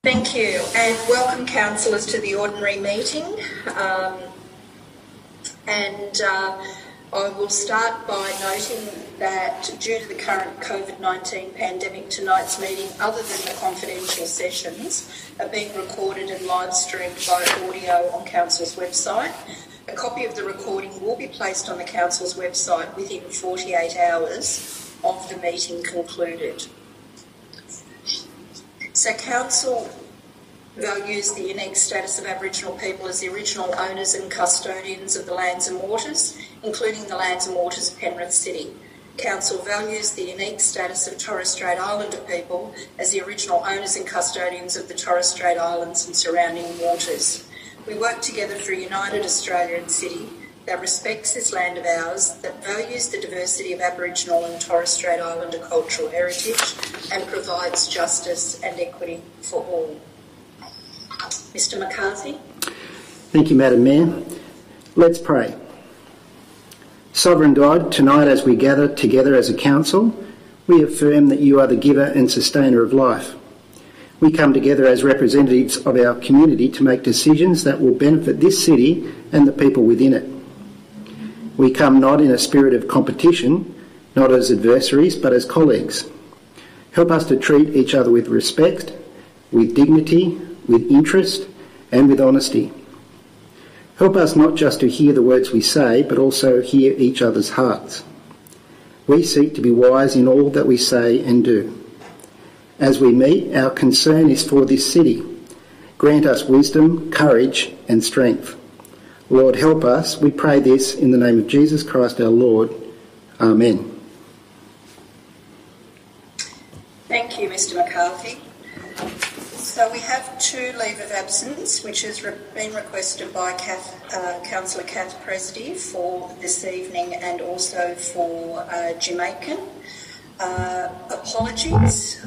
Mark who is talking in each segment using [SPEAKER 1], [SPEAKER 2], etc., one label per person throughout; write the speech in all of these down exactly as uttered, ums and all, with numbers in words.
[SPEAKER 1] Thank you, and welcome councillors to the ordinary meeting. Um, and uh, I will start by noting that due to the current COVID nineteen pandemic, tonight's meeting, other than the confidential sessions, are being recorded and live streamed by audio on Council's website. A copy of the recording will be placed on the Council's website within forty-eight hours of the meeting concluded. So Council values the unique status of Aboriginal people as the original owners and custodians of the lands and waters, including the lands and waters of Penrith City. Council values the unique status of Torres Strait Islander people as the original owners and custodians of the Torres Strait Islands and surrounding waters. We work together for a united Australia and city that respects this land of ours, that values the diversity of Aboriginal and Torres Strait Islander cultural heritage and provides justice and equity for all. Mister McCarthy.
[SPEAKER 2] Thank you, Madam Mayor. Let's pray. Sovereign God, tonight as we gather together as a council, we affirm that you are the giver and sustainer of life. We come together as representatives of our community to make decisions that will benefit this city and the people within it. We come not in a spirit of competition, not as adversaries, but as colleagues. Help us to treat each other with respect, with dignity, with interest and with honesty. Help us not just to hear the words we say, but also hear each other's hearts. We seek to be wise in all that we say and do. As we meet, our concern is for this city. Grant us wisdom, courage and strength. Lord, help us. We pray this in the name of Jesus Christ our Lord. Amen.
[SPEAKER 1] Thank you, Mister McCarthy. So we have two leave of absence, which has re- been requested by Kath, uh, Councillor Kath Presty for this evening and also for uh, Jim Aitken. Uh, apologies.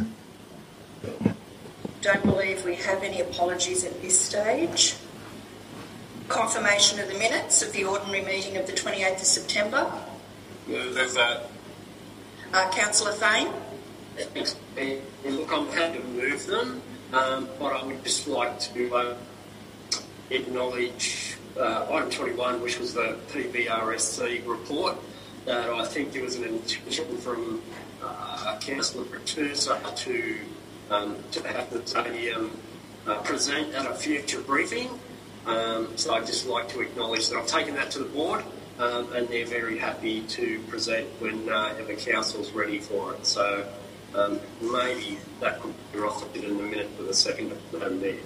[SPEAKER 1] Don't believe we have any apologies at this stage. Confirmation of the minutes of the ordinary meeting of the twenty-eighth of September.
[SPEAKER 3] There's that.
[SPEAKER 1] Uh, Councillor Fane.
[SPEAKER 4] Look, I'm happy to move them, um, but I would just like to uh, acknowledge uh, item twenty-one, which was the P B R S C report, that I think there was an intention from uh, Councillor Bertuzza to, um, to have the stadium uh, present at a future briefing. Um, so I'd just like to acknowledge that I've taken that to the board um, and they're very happy to present whenever uh, Council's ready for it. So um, maybe that could be reflected in the minute for the second Madam Mayor.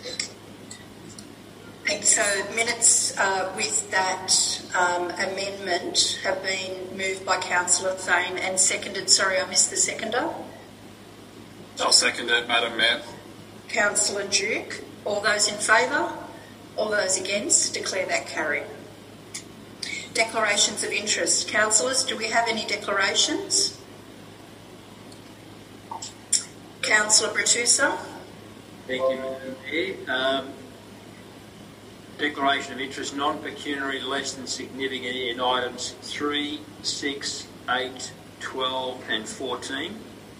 [SPEAKER 1] So minutes uh, with that um, amendment have been moved by Councillor Fane and seconded. Sorry, I missed the seconder.
[SPEAKER 3] I'll second it, Madam Mayor.
[SPEAKER 1] Councillor Duke. All those in favour? All those against? Declare that carried. Declarations of interest. Councillors, do we have any declarations? Councillor Bertuzza.
[SPEAKER 5] Thank you, Madam Mayor. Um, declaration of interest, non-pecuniary, less than significant in items three, six, eight, twelve and fourteen.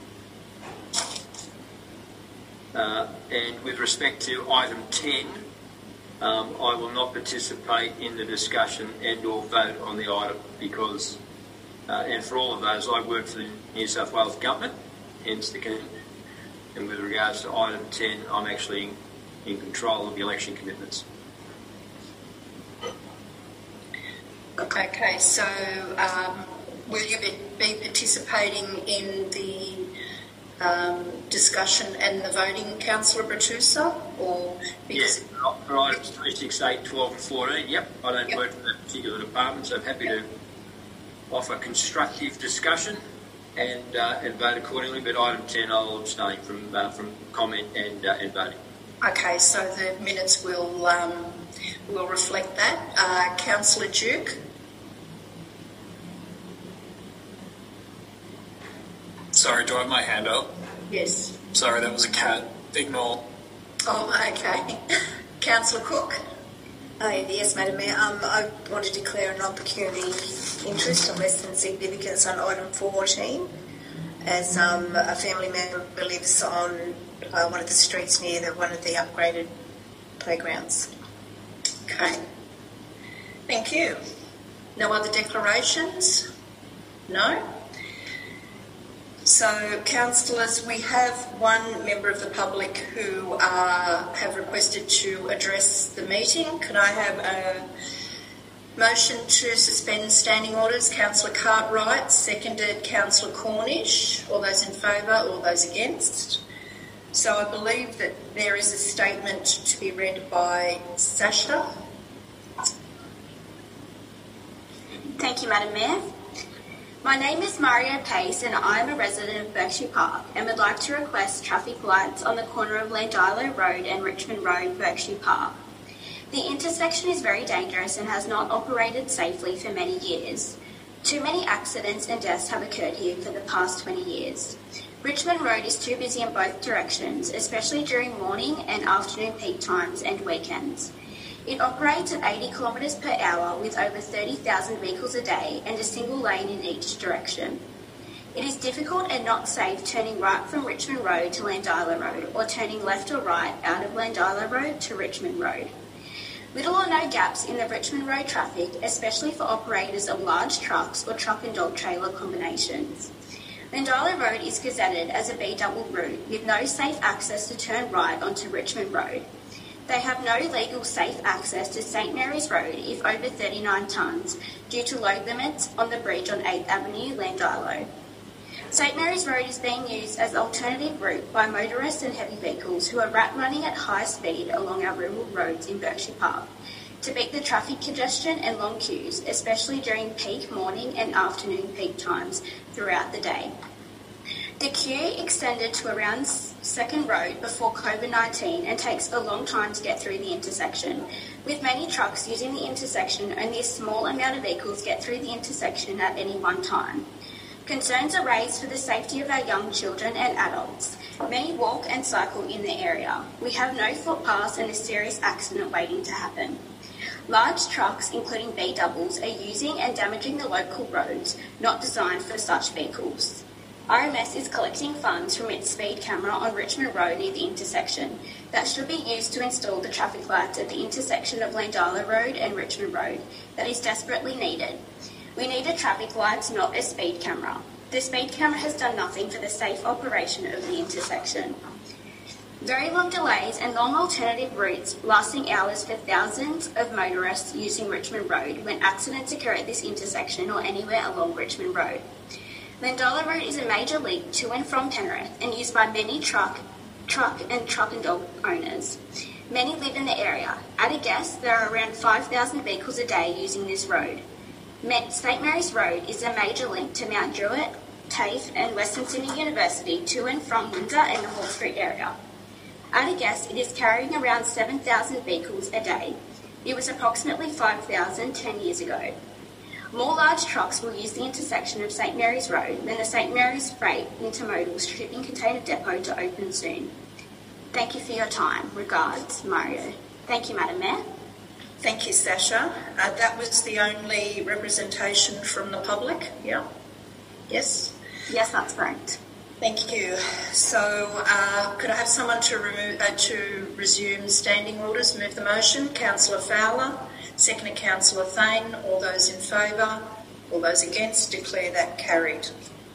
[SPEAKER 5] Uh, and with respect to item ten, Um, I will not participate in the discussion and or vote on the item because, uh, and for all of those, I work for the New South Wales Government, hence the con- and with regards to item ten, I'm actually in, in control of the election commitments.
[SPEAKER 1] Okay, so um, will you be, be participating in the Um, discussion and the voting, Councillor Bertuzza, or because
[SPEAKER 5] yeah, for items three, six, eight, twelve, and fourteen. Yep, I don't yep. work for that particular department, so I'm happy to offer constructive discussion and uh, and vote accordingly. But item ten, I'll abstain from uh, from comment and uh, and voting.
[SPEAKER 1] Okay, so the minutes will um, will reflect that. Uh, Councillor Duke.
[SPEAKER 3] Sorry, do I have my hand up?
[SPEAKER 1] Yes.
[SPEAKER 3] Sorry, that was a cat. Ignore.
[SPEAKER 1] Oh, okay. Councillor Cook.
[SPEAKER 6] Oh, yes, Madam Mayor. Um, I want to declare a non-pecuniary interest of less than significance on item fourteen, as um, a family member lives on uh, one of the streets near the, one of the upgraded playgrounds.
[SPEAKER 1] Okay. Thank you. No other declarations? No? So, councillors, we have one member of the public who uh, have requested to address the meeting. Could I have a motion to suspend standing orders? Councillor Cartwright, seconded Councillor Cornish. All those in favour, all those against? So I believe that there is a statement to be read by Sasha.
[SPEAKER 7] Thank you, Madam Mayor. My name is Mario Pace and I am a resident of Berkshire Park and would like to request traffic lights on the corner of Landilo Road and Richmond Road, Berkshire Park. The intersection is very dangerous and has not operated safely for many years. Too many accidents and deaths have occurred here for the past twenty years. Richmond Road is too busy in both directions, especially during morning and afternoon peak times and weekends. It operates at eighty kilometres per hour with over thirty thousand vehicles a day and a single lane in each direction. It is difficult and not safe turning right from Richmond Road to Landilo Road or turning left or right out of Landilo Road to Richmond Road. Little or no gaps in the Richmond Road traffic, especially for operators of large trucks or truck and dog trailer combinations. Landilo Road is gazetted as a B double route with no safe access to turn right onto Richmond Road. They have no legal safe access to St Mary's Road if over thirty-nine tonnes due to load limits on the bridge on eighth Avenue, Landilo. St Mary's Road is being used as an alternative route by motorists and heavy vehicles who are rat running at high speed along our rural roads in Berkshire Park to beat the traffic congestion and long queues, especially during peak morning and afternoon peak times throughout the day. The queue extended to around Second Road before COVID nineteen and takes a long time to get through the intersection. With many trucks using the intersection, only a small amount of vehicles get through the intersection at any one time. Concerns are raised for the safety of our young children and adults. Many walk and cycle in the area. We have no footpaths and a serious accident waiting to happen. Large trucks, including B doubles, are using and damaging the local roads, not designed for such vehicles. R M S is collecting funds from its speed camera on Richmond Road near the intersection that should be used to install the traffic lights at the intersection of Landilo Road and Richmond Road that is desperately needed. We need a traffic light, not a speed camera. The speed camera has done nothing for the safe operation of the intersection. Very long delays and long alternative routes lasting hours for thousands of motorists using Richmond Road when accidents occur at this intersection or anywhere along Richmond Road. Landilo Road is a major link to and from Penrith and used by many truck, truck and truck and dog owners. Many live in the area. At a guess, there are around five thousand vehicles a day using this road. St Mary's Road is a major link to Mount Druitt, TAFE and Western Sydney University to and from Windsor and the Hall Street area. At a guess, it is carrying around seven thousand vehicles a day. It was approximately five thousand ten years ago. More large trucks will use the intersection of St Mary's Road when the St Mary's Freight Intermodal Shipping Container Depot to open soon. Thank you for your time. Regards, Mario. Thank you, Madam Mayor.
[SPEAKER 1] Thank you, Sasha. Uh, that was the only representation from the public, yeah? Yes?
[SPEAKER 7] Yes, that's correct.
[SPEAKER 1] Thank you. So, uh, could I have someone to remove uh, to resume standing orders? Move the motion. Councillor Fowler. Second, Councillor Thane. All those in favour? All those against? Declare that carried.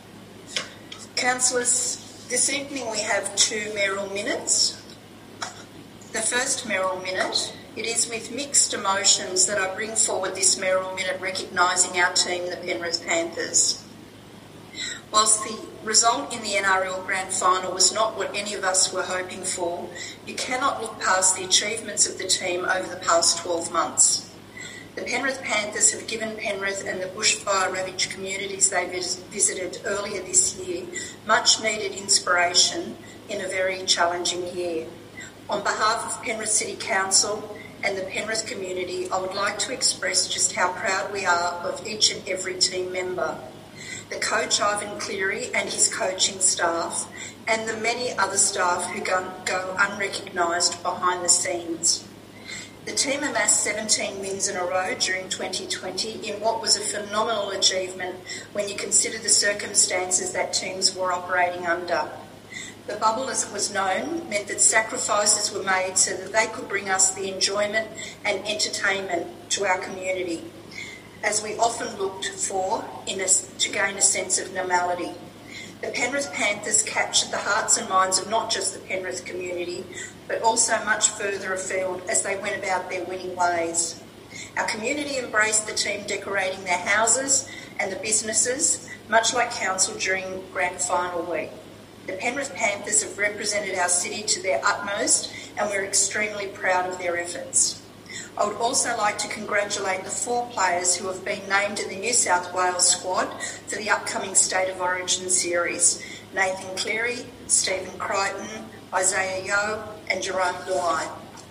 [SPEAKER 1] Councillors, this evening we have two mayoral minutes. The first mayoral minute, it is with mixed emotions that I bring forward this mayoral minute recognising our team, the Penrith Panthers. Whilst the result in the N R L Grand Final was not what any of us were hoping for, you cannot look past the achievements of the team over the past twelve months. The Penrith Panthers have given Penrith and the bushfire-ravaged communities they vis- visited earlier this year much needed inspiration in a very challenging year. On behalf of Penrith City Council and the Penrith community, I would like to express just how proud we are of each and every team member. The coach Ivan Cleary and his coaching staff, and the many other staff who go, go unrecognised behind the scenes. The team amassed seventeen wins in a row during twenty twenty in what was a phenomenal achievement when you consider the circumstances that teams were operating under. The bubble, as it was known, meant that sacrifices were made so that they could bring us the enjoyment and entertainment to our community, as we often looked for in a, to gain a sense of normality. The Penrith Panthers captured the hearts and minds of not just the Penrith community, but also much further afield as they went about their winning ways. Our community embraced the team decorating their houses and the businesses, much like council during grand final week. The Penrith Panthers have represented our city to their utmost, and we're extremely proud of their efforts. I would also like to congratulate the four players who have been named in the New South Wales squad for the upcoming State of Origin series: Nathan Cleary, Stephen Crichton, Isaiah Yeo and Jerome Luai.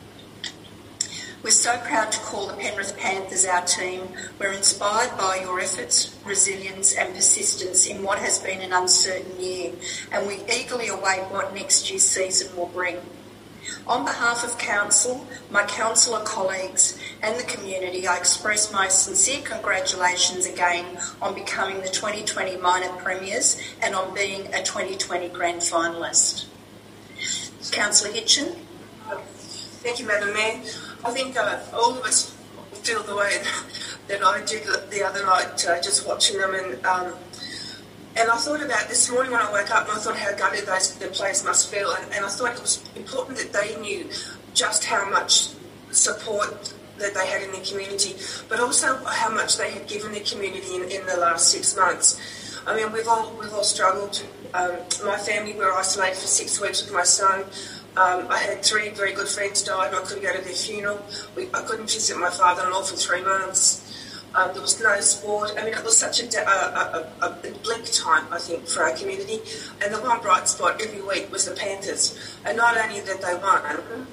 [SPEAKER 1] We're so proud to call the Penrith Panthers our team. We're inspired by your efforts, resilience and persistence in what has been an uncertain year, and we eagerly await what next year's season will bring. On behalf of Council, my councillor colleagues and the community, I express my sincere congratulations again on becoming the twenty twenty minor premiers and on being a twenty twenty grand finalist. Councillor Hitchen.
[SPEAKER 8] Thank you, Madam Mayor. I think uh, all of us feel the way that I did the other night, uh, just watching them. And um, and I thought about this morning when I woke up, and I thought how gutted those the players must feel. And, and I thought it was important that they knew just how much support that they had in the community, but also how much they had given the community in, in the last six months. I mean, we've all we've all struggled. Um, my family were isolated for six weeks with my son. Um, I had three very good friends die and I couldn't go to their funeral. We, I couldn't visit my father-in-law for three months. Um, there was no sport. I mean, it was such a, a, a, a bleak time, I think, for our community. And the one bright spot every week was the Panthers. And not only that they won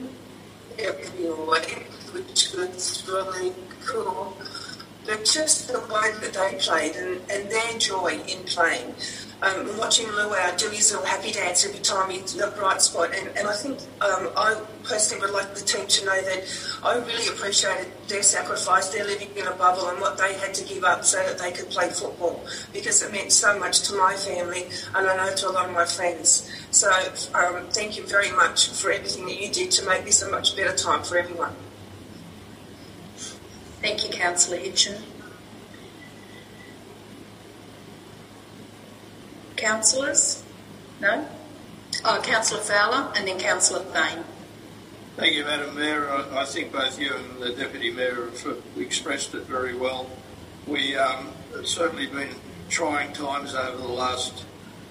[SPEAKER 8] every week, which was really cool, but just the way that they played and, and their joy in playing. Um, watching Luau do his little happy dance every time he's the bright spot, and, and I think um, I personally would like the team to know that I really appreciated their sacrifice, their living in a bubble and what they had to give up so that they could play football, because it meant so much to my family and I know to a lot of my friends. So um, thank you very much for everything that you did to make this a much better time for everyone.
[SPEAKER 1] Thank you, Councillor Hitchen. Councillors? No? Oh, Councillor Fowler and then Councillor Bain.
[SPEAKER 9] Thank you, Madam Mayor. I, I think both you and the Deputy Mayor have expressed it very well. We um, have certainly been trying times over the last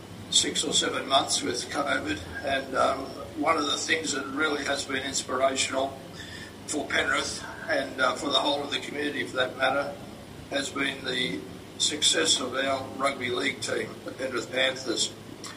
[SPEAKER 9] six or seven months with COVID, and um, one of the things that really has been inspirational for Penrith and uh, for the whole of the community for that matter has been the success of our rugby league team, the Penrith Panthers.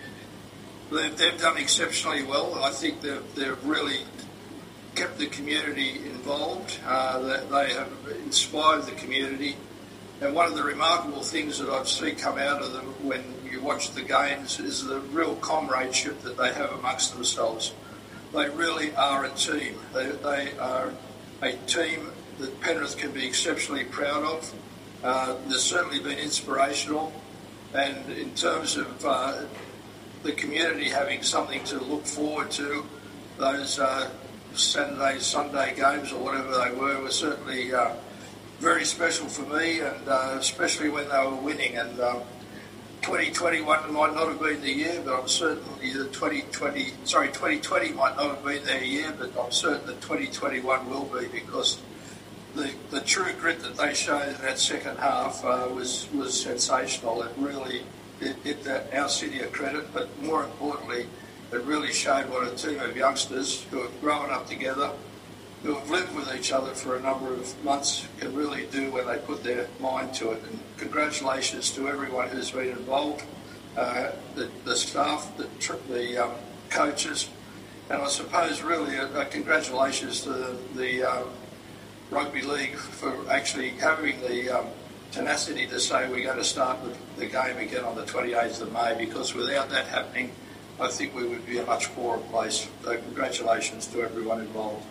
[SPEAKER 9] They've, they've done exceptionally well. I think they've, they've really kept the community involved. Uh, they, they have inspired the community. And one of the remarkable things that I've seen come out of them when you watch the games is the real comradeship that they have amongst themselves. They really are a team. They, they are a team that Penrith can be exceptionally proud of. Uh, they've certainly been inspirational, and in terms of uh, the community having something to look forward to, those uh, Saturday, Sunday games or whatever they were were certainly uh, very special for me, and uh, especially when they were winning. And um, twenty twenty-one might not have been the year, but I'm certainly the twenty twenty. Sorry, twenty twenty might not have been their year, but I'm certain that twenty twenty-one will be, because the the true grit that they showed in that second half uh, was was sensational. It really it did that our city a credit, but more importantly, it really showed what a team of youngsters who have grown up together, who have lived with each other for a number of months, can really do when they put their mind to it. And congratulations to everyone who's been involved, uh, the, the staff, the, the um, coaches, and I suppose really a, a congratulations to the, the um, Rugby League for actually having the um, tenacity to say we're going to start the, the game again on the twenty-eighth of May, because without that happening, I think we would be a much poorer place. So congratulations to everyone involved.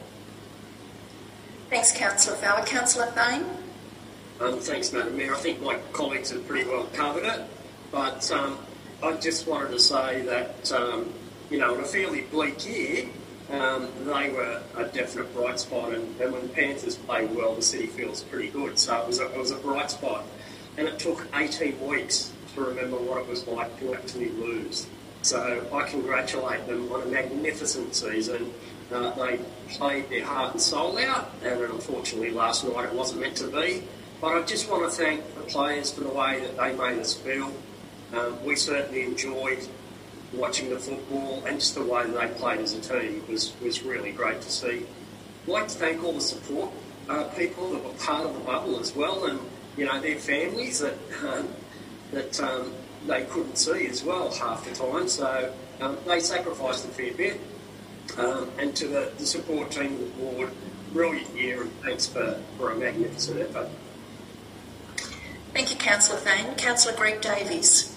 [SPEAKER 1] Thanks, Councillor Fowler. Councillor Bain?
[SPEAKER 4] Um, thanks, Madam Mayor. I think my colleagues have pretty well covered it, but um, I just wanted to say that um, you know, in a fairly bleak year, um, they were a definite bright spot. And, and when the Panthers play well, the city feels pretty good. So it was a, it was a bright spot. And it took eighteen weeks to remember what it was like to actually lose. So I congratulate them on a magnificent season. Uh, they played their heart and soul out, and unfortunately last night it wasn't meant to be. But I just want to thank the players for the way that they made us feel. Um, we certainly enjoyed watching the football, and just the way that they played as a team was, was really great to see. I'd like to thank all the support uh, people that were part of the bubble as well, and you know their families that um, that um, they couldn't see as well half the time. So um, they sacrificed a fair bit. Um, and to the, the support team of the board, brilliant year, and thanks for, for a magnificent effort.
[SPEAKER 1] Thank you, Councillor Thane. Councillor Greg Davies.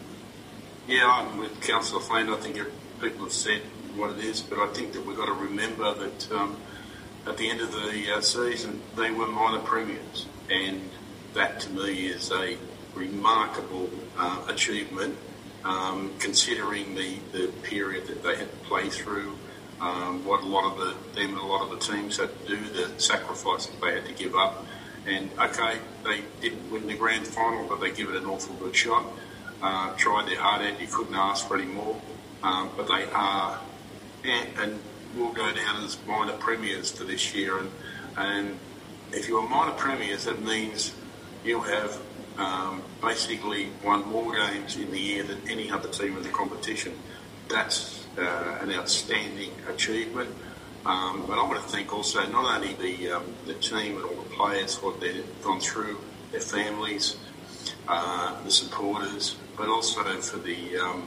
[SPEAKER 10] Yeah, I'm with Councillor Thane. I think people have said what it is, but I think that we've got to remember that um, at the end of the uh, season, they were minor premiers, and that to me is a remarkable uh, achievement, um, considering the, the period that they had to play through. Um, what a lot of the them and a lot of the teams had to do, the sacrifices they had to give up. And okay, they didn't win the grand final, but they give it an awful good shot. Uh, tried their heart out, you couldn't ask for any more. Um, but they are, and, and will go down as minor premiers for this year. And, and if you're minor premiers, that means you have um, basically won more games in the year than any other team in the competition. That's Uh, an outstanding achievement. Um, but I want to thank also not only the um, the team and all the players, what they've gone through, their families, uh, the supporters, but also for the um,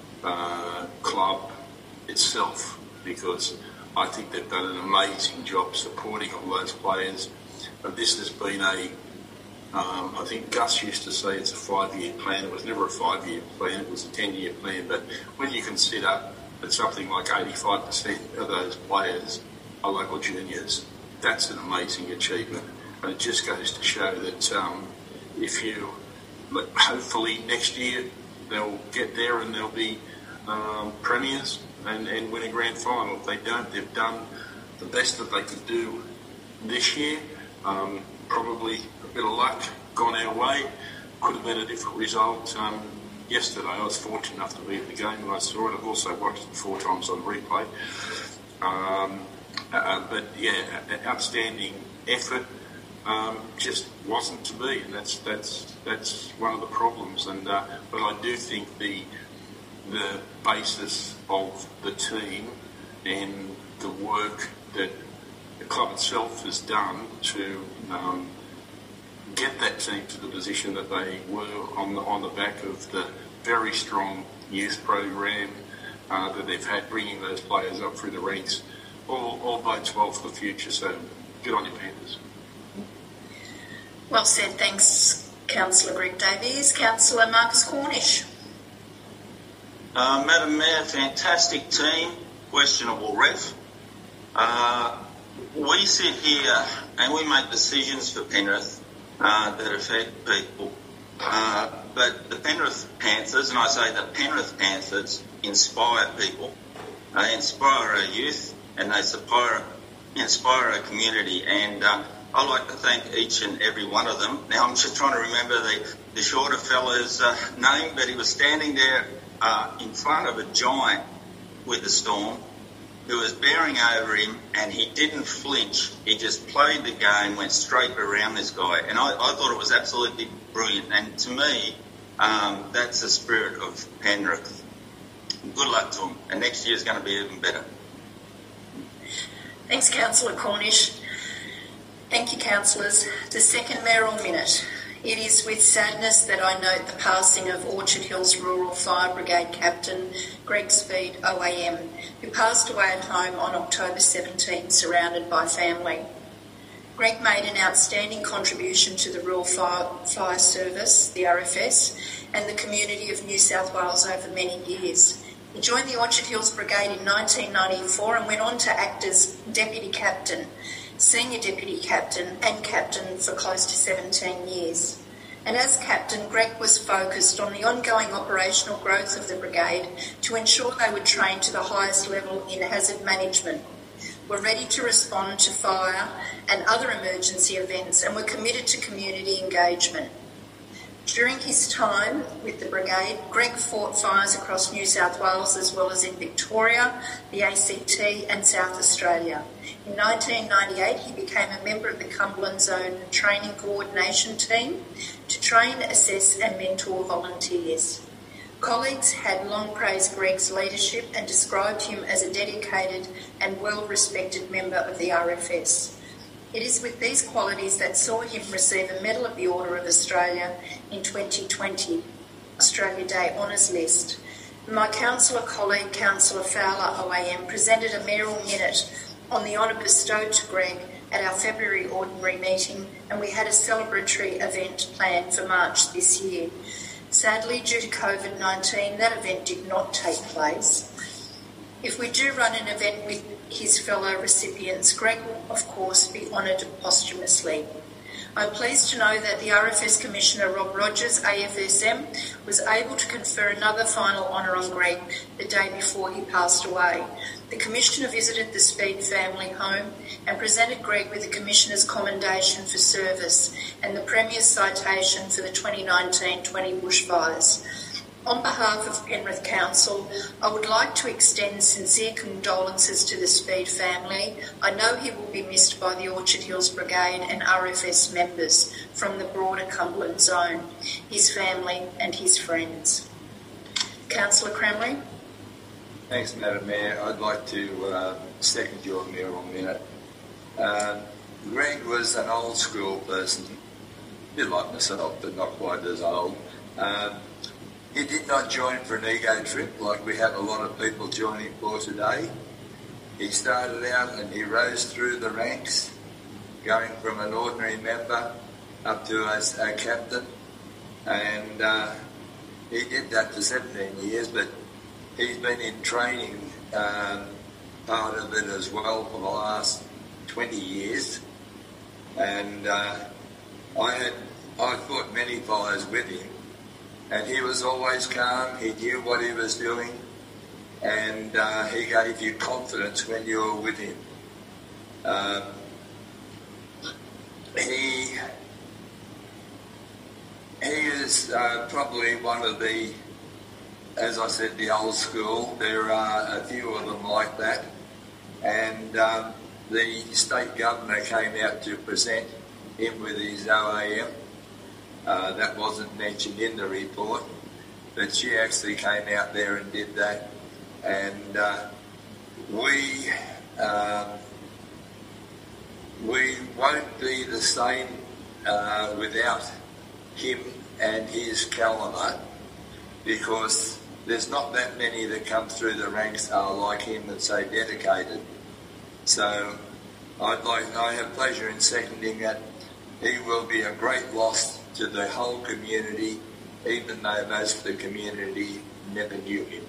[SPEAKER 10] uh, club itself, because I think they've done an amazing job supporting all those players. But this has been a, um, I think Gus used to say it's a five-year plan. It was never a five-year plan, it was a ten-year plan. But when you consider that something like eighty-five percent of those players are local juniors, that's an amazing achievement. And it just goes to show that um, if you, hopefully next year they'll get there and they'll be um, premiers and, and win a grand final. If they don't, they've done the best that they could do this year. Um, probably a bit of luck gone our way. Could have been a different result. Um, Yesterday, I was fortunate enough to be at the game and I saw it. I've also watched it four times on replay. Um, uh, but yeah, outstanding effort. Um, just wasn't to be, and that's that's that's one of the problems. And uh, but I do think the the basis of the team and the work that the club itself has done to um, get that team to the position that they were on the, on the back of the very strong youth program uh, that they've had, bringing those players up through the ranks, all, all bodes well for the future. So good on you, Panthers.
[SPEAKER 1] Well said. Thanks, Councillor Greg Davies. Councillor Marcus Cornish.
[SPEAKER 11] Uh, Madam Mayor, fantastic team, questionable ref. Uh, we sit here and we make decisions for Penrith Uh, that affect people. Uh, but the Penrith Panthers, and I say the Penrith Panthers, inspire people. They inspire our youth and they inspire, inspire our community. And uh, I'd like to thank each and every one of them. Now, I'm just trying to remember the, the shorter fella's uh, name, but he was standing there uh, in front of a giant with the Storm who was bearing over him, and he didn't flinch. He just played the game, went straight around this guy. And I, I thought it was absolutely brilliant. And to me, um, that's the spirit of Penrith. Good luck to him. And next year's going to be even better.
[SPEAKER 1] Thanks, Councillor Cornish. Thank you, councillors. The second mayoral minute. It is with sadness that I note the passing of Orchard Hills Rural Fire Brigade Captain Greg Speed, O A M, who passed away at home on October seventeenth, surrounded by family. Greg made an outstanding contribution to the Rural Fire, Fire Service, the R F S, and the community of New South Wales over many years. He joined the Orchard Hills Brigade in nineteen ninety-four and went on to act as Deputy Captain, Senior Deputy Captain and Captain for close to seventeen years. And as captain, Greg was focused on the ongoing operational growth of the brigade to ensure they were trained to the highest level in hazard management, were ready to respond to fire and other emergency events, and were committed to community engagement. During his time with the brigade, Greg fought fires across New South Wales as well as in Victoria, the A C T and South Australia. In nineteen ninety-eight, he became a member of the Cumberland Zone Training Coordination Team to train, assess and mentor volunteers. Colleagues had long praised Greg's leadership and described him as a dedicated and well-respected member of the R F S. It is with these qualities that saw him receive a Medal of the Order of Australia in twenty twenty, Australia Day Honours List. My councillor colleague, Councillor Fowler O A M, presented a mayoral minute on the honour bestowed to Greg at our February ordinary meeting, and we had a celebratory event planned for March this year. Sadly, due to COVID nineteen, that event did not take place. If we do run an event with his fellow recipients, Greg will, of course, be honoured posthumously. I'm pleased to know that the R F S Commissioner Rob Rogers, A F S M, was able to confer another final honour on Greg the day before he passed away. The Commissioner visited the Speed family home and presented Greg with the Commissioner's Commendation for Service and the Premier's Citation for the twenty nineteen twenty bushfires. On behalf of Penrith Council, I would like to extend sincere condolences to the Speed family. I know he will be missed by the Orchard Hills Brigade and R F S members from the broader Cumberland Zone, his family and his friends. Councillor Crameri.
[SPEAKER 12] Thanks, Madam Mayor. I'd like to uh, second your mayoral minute. Uh, Greg was an old school person, a bit like myself, but not quite as old. Um, He did not join for an ego trip like we have a lot of people joining for today. He started out and he rose through the ranks, going from an ordinary member up to as a captain. And uh, he did that for seventeen years, but he's been in training, um, part of it as well, for the last twenty years. And uh, I had I fought many fires with him. And he was always calm, he knew what he was doing, and uh, he gave you confidence when you were with him. Um, he he is uh, probably one of the, as I said, the old school. There are a few of them like that. And um, the state governor came out to present him with his O A M. Uh, that wasn't mentioned in the report, but she actually came out there and did that. And uh, we um, we won't be the same uh, without him and his calibre, because there's not that many that come through the ranks are like him and so dedicated. So I'd like, I have pleasure in seconding that. He will be a great loss to the whole community, even though most of the community never knew him.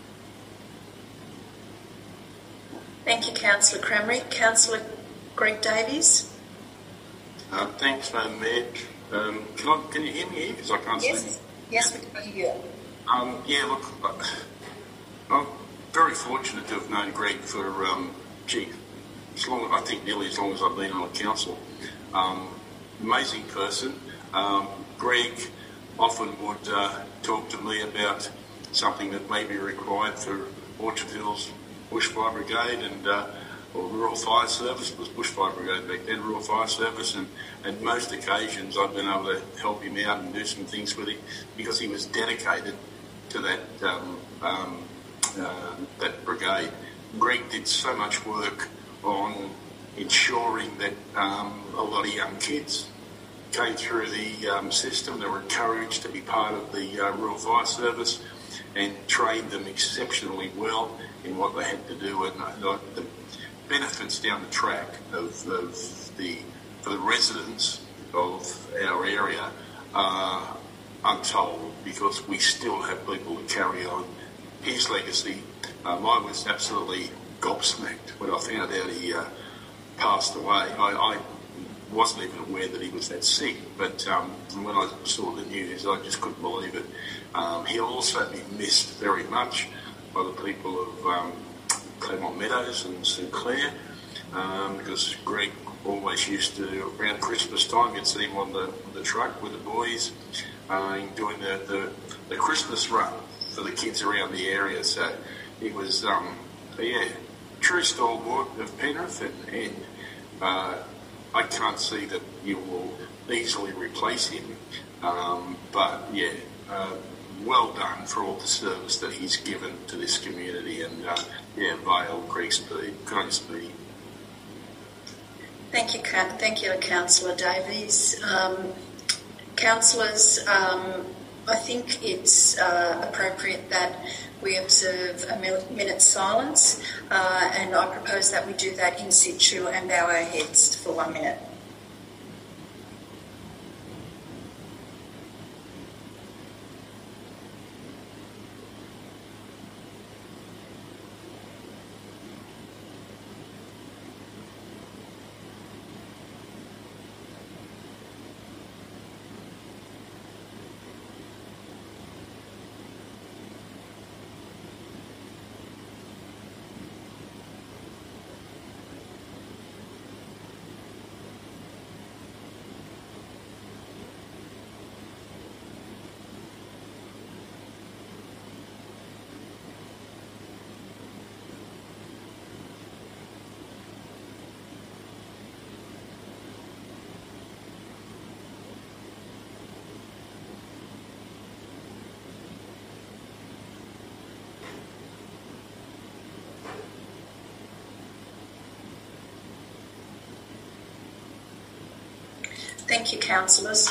[SPEAKER 1] Thank you, Councillor Crameri. Councillor Greg Davies.
[SPEAKER 10] Uh, thanks, Madam Mayor. Um, can, I, can you hear me here? Because I can't
[SPEAKER 1] yes.
[SPEAKER 10] see.
[SPEAKER 1] Yes, we can hear you.
[SPEAKER 10] Um, yeah, look, I'm very fortunate to have known Greg for, um, gee, as long, I think nearly as long as I've been on the council. Um, amazing person. Um, Greg often would uh, talk to me about something that may be required for Orchard Hills Bushfire Brigade and uh, or Rural Fire Service. It was Bushfire Brigade back then, Rural Fire Service, and and most occasions I've been able to help him out and do some things with him because he was dedicated to that um, um, uh, that brigade. Greg did so much work on ensuring that um, a lot of young kids came through the um, system. They were encouraged to be part of the uh, Rural Fire Service and trained them exceptionally well in what they had to do. And uh, the benefits down the track of, of the for the residents of our area are untold, because we still have people to carry on his legacy. Um, I was absolutely gobsmacked when I found out he uh, passed away. I, I wasn't even aware that he was that sick. But um, when I saw the news, I just couldn't believe it. Um, he'll also be missed very much by the people of um, Claremont Meadows and St Clair, um, because Greg always used to, around Christmas time, you'd see him on the, on the truck with the boys uh, doing the, the, the Christmas run for the kids around the area. So he was, um, yeah, true stalwart of Penrith, and, and uh, I can't see that you will easily replace him. Um, but, yeah, uh, well done for all the service that he's given to this community, and, uh, yeah, Vale, Greg Speed, good on you, Speedy.
[SPEAKER 1] Thank you, thank you, Councillor Davies. Um, councillors, um, I think it's uh, appropriate that we observe a minute's silence, uh, and I propose that we do that in situ and bow our heads for one minute. Thank you, councillors.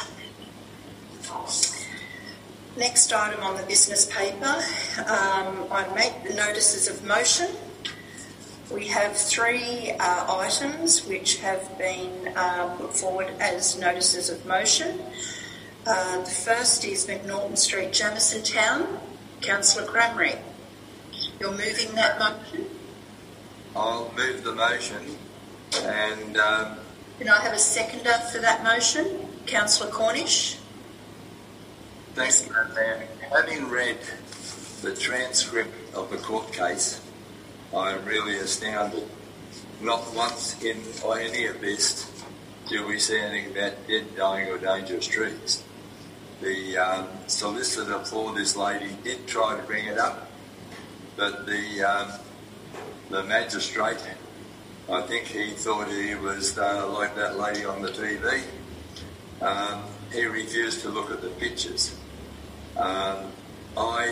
[SPEAKER 1] Next item on the business paper, um, I make the notices of motion. We have three uh, items which have been uh, put forward as notices of motion. Uh, the first is McNaughton Street, Jamison Town. Councillor Crameri, you're moving that motion?
[SPEAKER 12] I'll move the motion, and um,
[SPEAKER 1] can I have a seconder for that motion? Councillor Cornish.
[SPEAKER 12] Thanks, Madam Mayor. Having read the transcript of the court case, I am really astounded. Not once in any of this do we see anything about dead, dying or dangerous trees. The um, solicitor for this lady did try to bring it up, but the um, the magistrate, I think he thought he was uh, like that lady on the T V. Um, he refused to look at the pictures. Um, I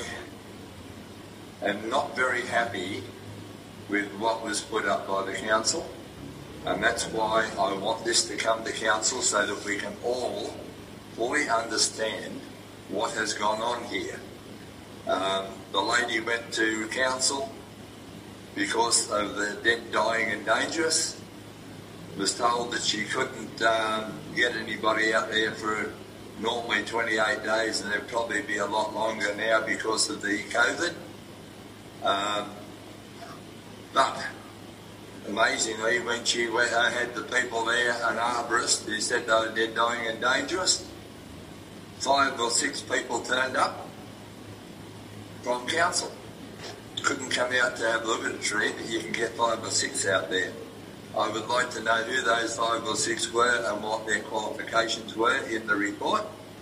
[SPEAKER 12] am not very happy with what was put up by the council, and that's why I want this to come to council so that we can all fully understand what has gone on here. Um, the lady went to council because of the dead, dying and dangerous, was told that she couldn't um, get anybody out there for normally twenty-eight days, and there'd probably be a lot longer now because of the COVID. Um, but amazingly, when she went, uh, had the people there, an arborist who said they were dead, dying and dangerous, five or six people turned up from council. Couldn't come out to have a look at a tree, but you can get five or six out there. I would like to know who those five or six were and what their qualifications were in the report.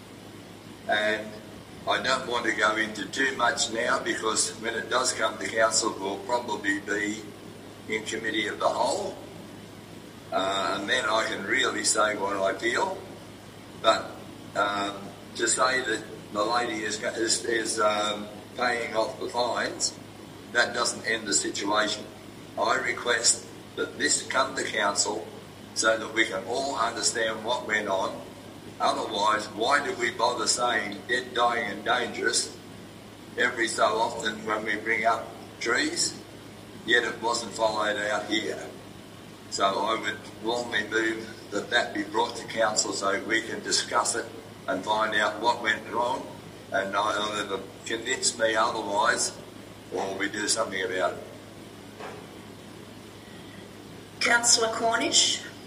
[SPEAKER 12] And I don't want to go into too much now, because when it does come to council, it will probably be in committee of the whole. Uh, and then I can really say what I feel. But um, to say that the lady is, is, is um, paying off the fines, that doesn't end the situation. I request that this come to council so that we can all understand what went on. Otherwise, why do we bother saying dead, dying and dangerous every so often when we bring up trees, yet it wasn't followed out here? So I would warmly move that that be brought to council so we can discuss it and find out what went wrong, and either convince me otherwise or we do something about it.
[SPEAKER 1] Councillor Cornish.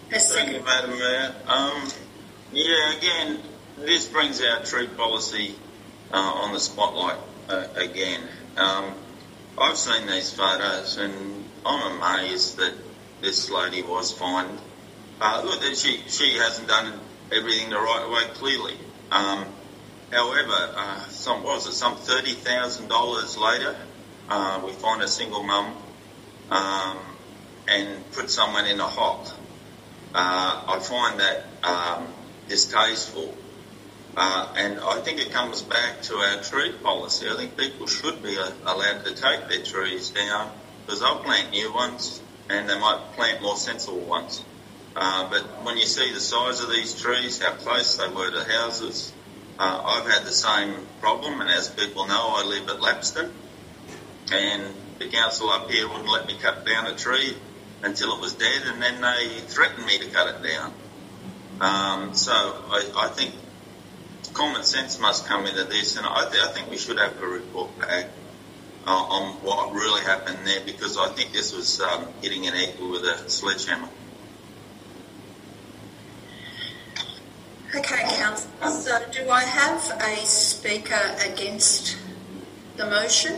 [SPEAKER 6] A
[SPEAKER 11] Thank you, Madam Mayor. Um, yeah, again, this brings our tree policy uh, on the spotlight uh, again. Um, I've seen these photos and I'm amazed that this lady was fined. Uh, look, she, she hasn't done everything the right way, clearly. Um, however, uh, some, what was it, some thirty thousand dollars later, uh, we find a single mum um, and put someone in a hock. Uh, I find that um, distasteful. Uh, and I think it comes back to our tree policy. I think people should be uh, allowed to take their trees down because they'll plant new ones and they might plant more sensible ones. Uh, but when you see the size of these trees, how close they were to houses, uh, I've had the same problem, and as people know, I live at Lapston, and the council up here wouldn't let me cut down a tree until it was dead, and then they threatened me to cut it down. Um, so I, I think common sense must come into this, and I, th- I think we should have a report back uh, on what really happened there, because I think this was um, hitting an eagle with a sledgehammer.
[SPEAKER 1] Okay, Councillor, so do I have a speaker against the motion?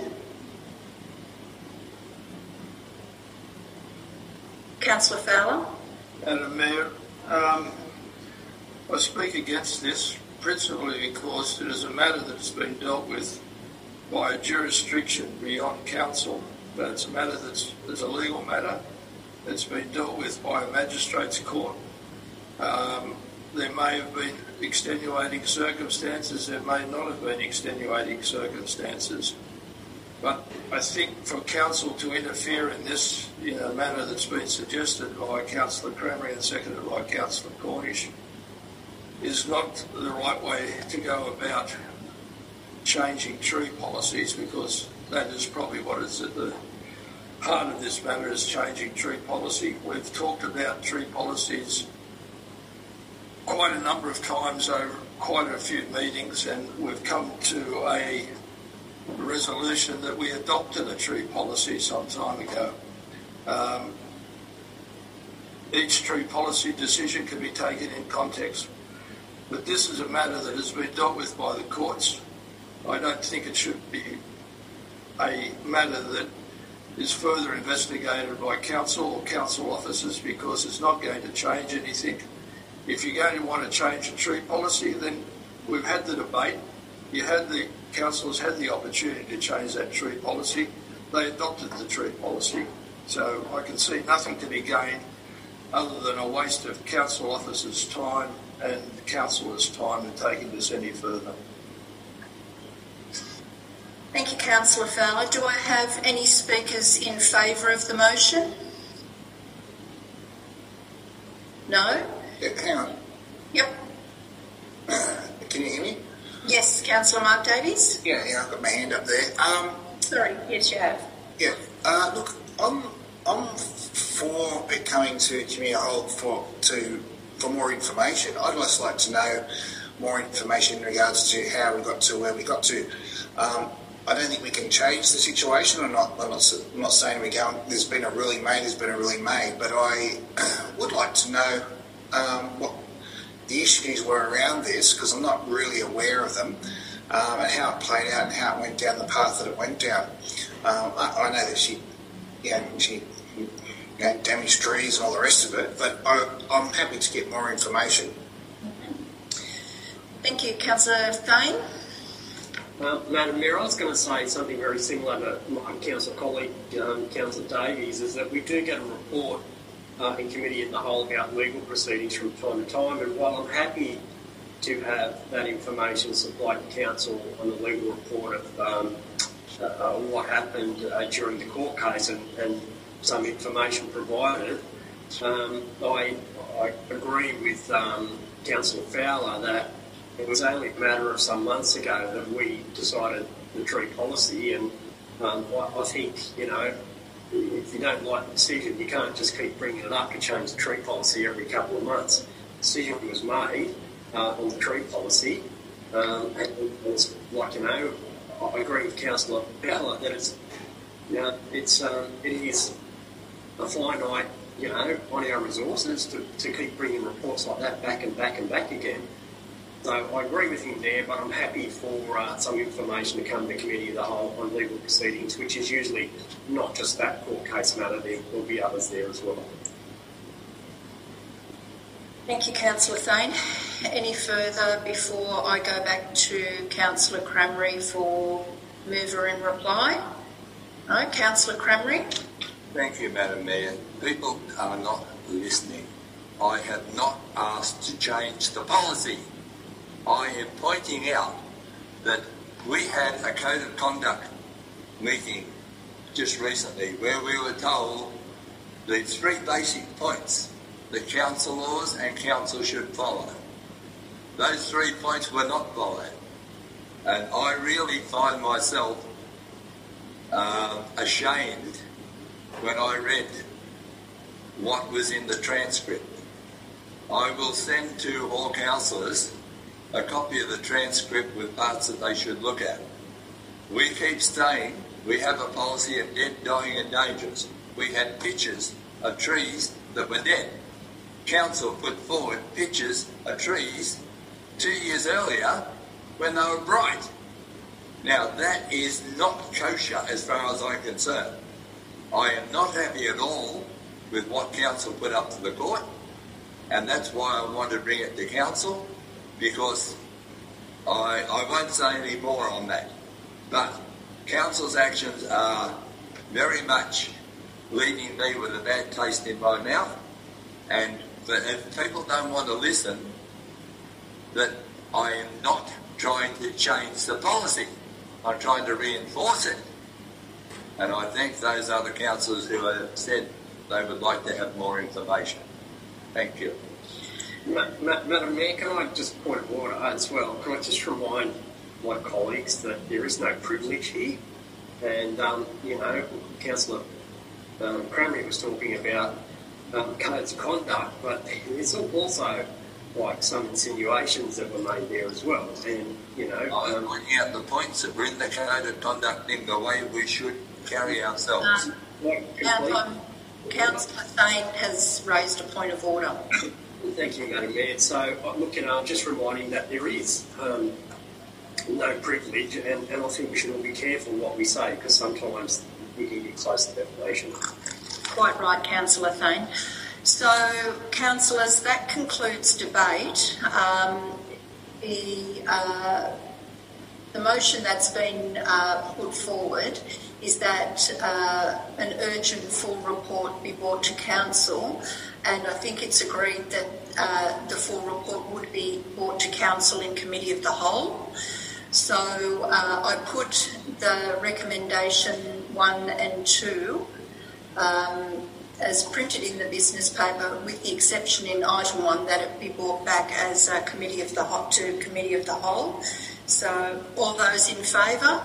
[SPEAKER 1] Councillor Fowler?
[SPEAKER 9] Madam Mayor, um, I speak against this principally because it is a matter that's been dealt with by a jurisdiction beyond council, but it's a matter that's, that's a legal matter that's been dealt with by a magistrate's court. Um, there may have been extenuating circumstances, there may not have been extenuating circumstances, but I think for council to interfere in this in a manner that's been suggested by Councillor Crameri and seconded by Councillor Cornish is not the right way to go about changing tree policies, because that is probably what is at the heart of this matter, is changing tree policy. We've talked about tree policies quite a number of times over quite a few meetings, and we've come to a resolution that we adopted a tree policy some time ago. Um, each tree policy decision can be taken in context, but this is a matter that has been dealt with by the courts. I don't think it should be a matter that is further investigated by council or council officers, because it's not going to change anything. If you're going to want to change a tree policy, then we've had the debate. You had the councillors had the opportunity to change that tree policy. They adopted the tree policy. So I can see nothing to be gained other than a waste of council officers' time and councillors' time in taking this any further.
[SPEAKER 1] Thank you, Councillor Fowler. Do I have any speakers in favour of the motion? No?
[SPEAKER 13] Yeah, hang on.
[SPEAKER 1] Yep.
[SPEAKER 13] Uh, can you hear me?
[SPEAKER 1] Yes, Councillor Mark Davies?
[SPEAKER 13] Yeah, yeah, I've got my hand up there. Um,
[SPEAKER 1] Sorry, yes you have.
[SPEAKER 13] Yeah, uh, look, I'm I'm for it coming to community hall for to for more information. I'd just like to know more information in regards to how we got to where we got to. Um, I don't think we can change the situation. I'm not, I'm not, I'm not saying we're going, there's been a ruling made, there's been a ruling made, but I would like to know um, what the issues were around this, because I'm not really aware of them, um, and how it played out and how it went down the path that it went down. Um, I, I know that she, you know, she you know, damaged trees and all the rest of it, but I, I'm happy to get more information.
[SPEAKER 1] Thank you. Councillor Thane?
[SPEAKER 4] Uh, Madam Mayor, I was going to say something very similar to my council colleague, um, Councillor Davies, is that we do get a report uh, in committee in the whole about legal proceedings from time to time, and while I'm happy to have that information supplied to council on the legal report of um, uh, what happened uh, during the court case and, and some information provided, um, I, I agree with um, Councillor Fowler that it was only a matter of some months ago that we decided the tree policy, and um, I, I think, you know, if you don't like the decision, you can't just keep bringing it up. You change the tree policy every couple of months. The decision was made uh, on the tree policy, um, and it's like, you know, I agree with Councillor Fowler that it's, you know, it's um, it is a finite you know, on our resources to, to keep bringing reports like that back and back and back again. So I agree with him there, but I'm happy for uh, some information to come to Committee of the Whole on legal proceedings, which is usually not just that court case matter, there will be others there as well.
[SPEAKER 1] Thank you, Councillor Thane. Any further before I go back to Councillor Crameri for mover in reply? No, Councillor Crameri.
[SPEAKER 12] Thank you, Madam Mayor. People are not listening. I have not asked to change the policy. I am pointing out that we had a code of conduct meeting just recently where we were told the three basic points that council laws and council should follow. Those three points were not followed. And I really find myself uh, ashamed when I read what was in the transcript. I will send to all councillors a copy of the transcript with parts that they should look at. We keep saying we have a policy of dead, dying and dangerous. We had pictures of trees that were dead. Council put forward pictures of trees two years earlier when they were bright. Now that is not kosher as far as I'm concerned. I am not happy at all with what council put up to the court, and that's why I want to bring it to council, because I, I won't say any more on that. But council's actions are very much leaving me with a bad taste in my mouth, and if people don't want to listen, that I am not trying to change the policy. I'm trying to reinforce it. And I thank those other councillors who have said they would like to have more information. Thank you.
[SPEAKER 4] Ma- Ma- Madam Mayor, can I just point of order as well? Can I just remind my colleagues that there is no privilege here? And, um, you know, Councillor um, Crameri was talking about um, codes of conduct, but there's also like some insinuations that were made there as well. And, you know...
[SPEAKER 12] I'm um, pointing out the points that were in the code of conduct in the way we should carry ourselves.
[SPEAKER 1] Um, Councillor Councillor Thane has raised a point of order.
[SPEAKER 4] Thank you, Madam Mayor. So, look, you know, I'm just reminding that there is um, no privilege, and, and I think we should all be careful what we say, because sometimes we can get close to defamation.
[SPEAKER 1] Quite right, Councillor Thane. So, councillors, that concludes debate. Um, the, uh, the motion that's been uh, put forward is that uh, an urgent full report be brought to council, and I think it's agreed that uh, the full report would be brought to council in Committee of the Whole. So uh, I put the recommendation one and two um, as printed in the business paper, with the exception in item one that it be brought back as a committee of the whole to Committee of the Whole. So all those in favour?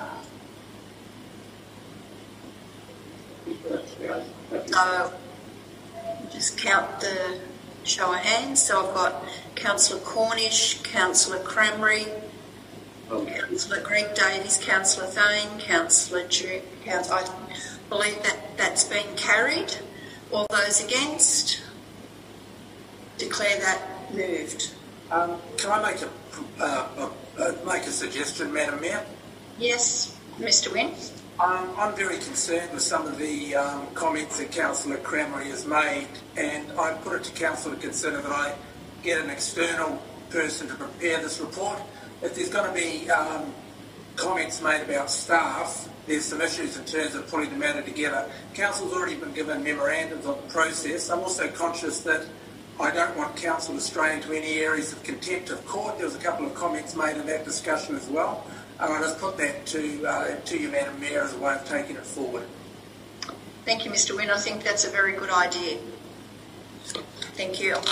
[SPEAKER 1] So just count the show of hands. So I've got Councillor Cornish, Councillor Crameri, Councillor Greg Davies, Councillor Thane, Councillor Duke. I believe that that's been carried. All those against? Declare that moved.
[SPEAKER 9] Um, can I make a uh, uh, make a suggestion, Madam Mayor?
[SPEAKER 1] Yes, Mister Wynne.
[SPEAKER 9] Um, I'm very concerned with some of the um, comments that Councillor Crameri has made, and I put it to council to consider that I get an external person to prepare this report. If there's going to be um, comments made about staff, there's some issues in terms of putting the matter together. Council's already been given memorandums on the process. I'm also conscious that I don't want council to stray into any areas of contempt of court. There was a couple of comments made in that discussion as well. And I just put that to uh, to you, Madam Mayor, as a way of taking it forward.
[SPEAKER 1] Thank you, Mister Wynne. I think that's a very good idea. Thank you.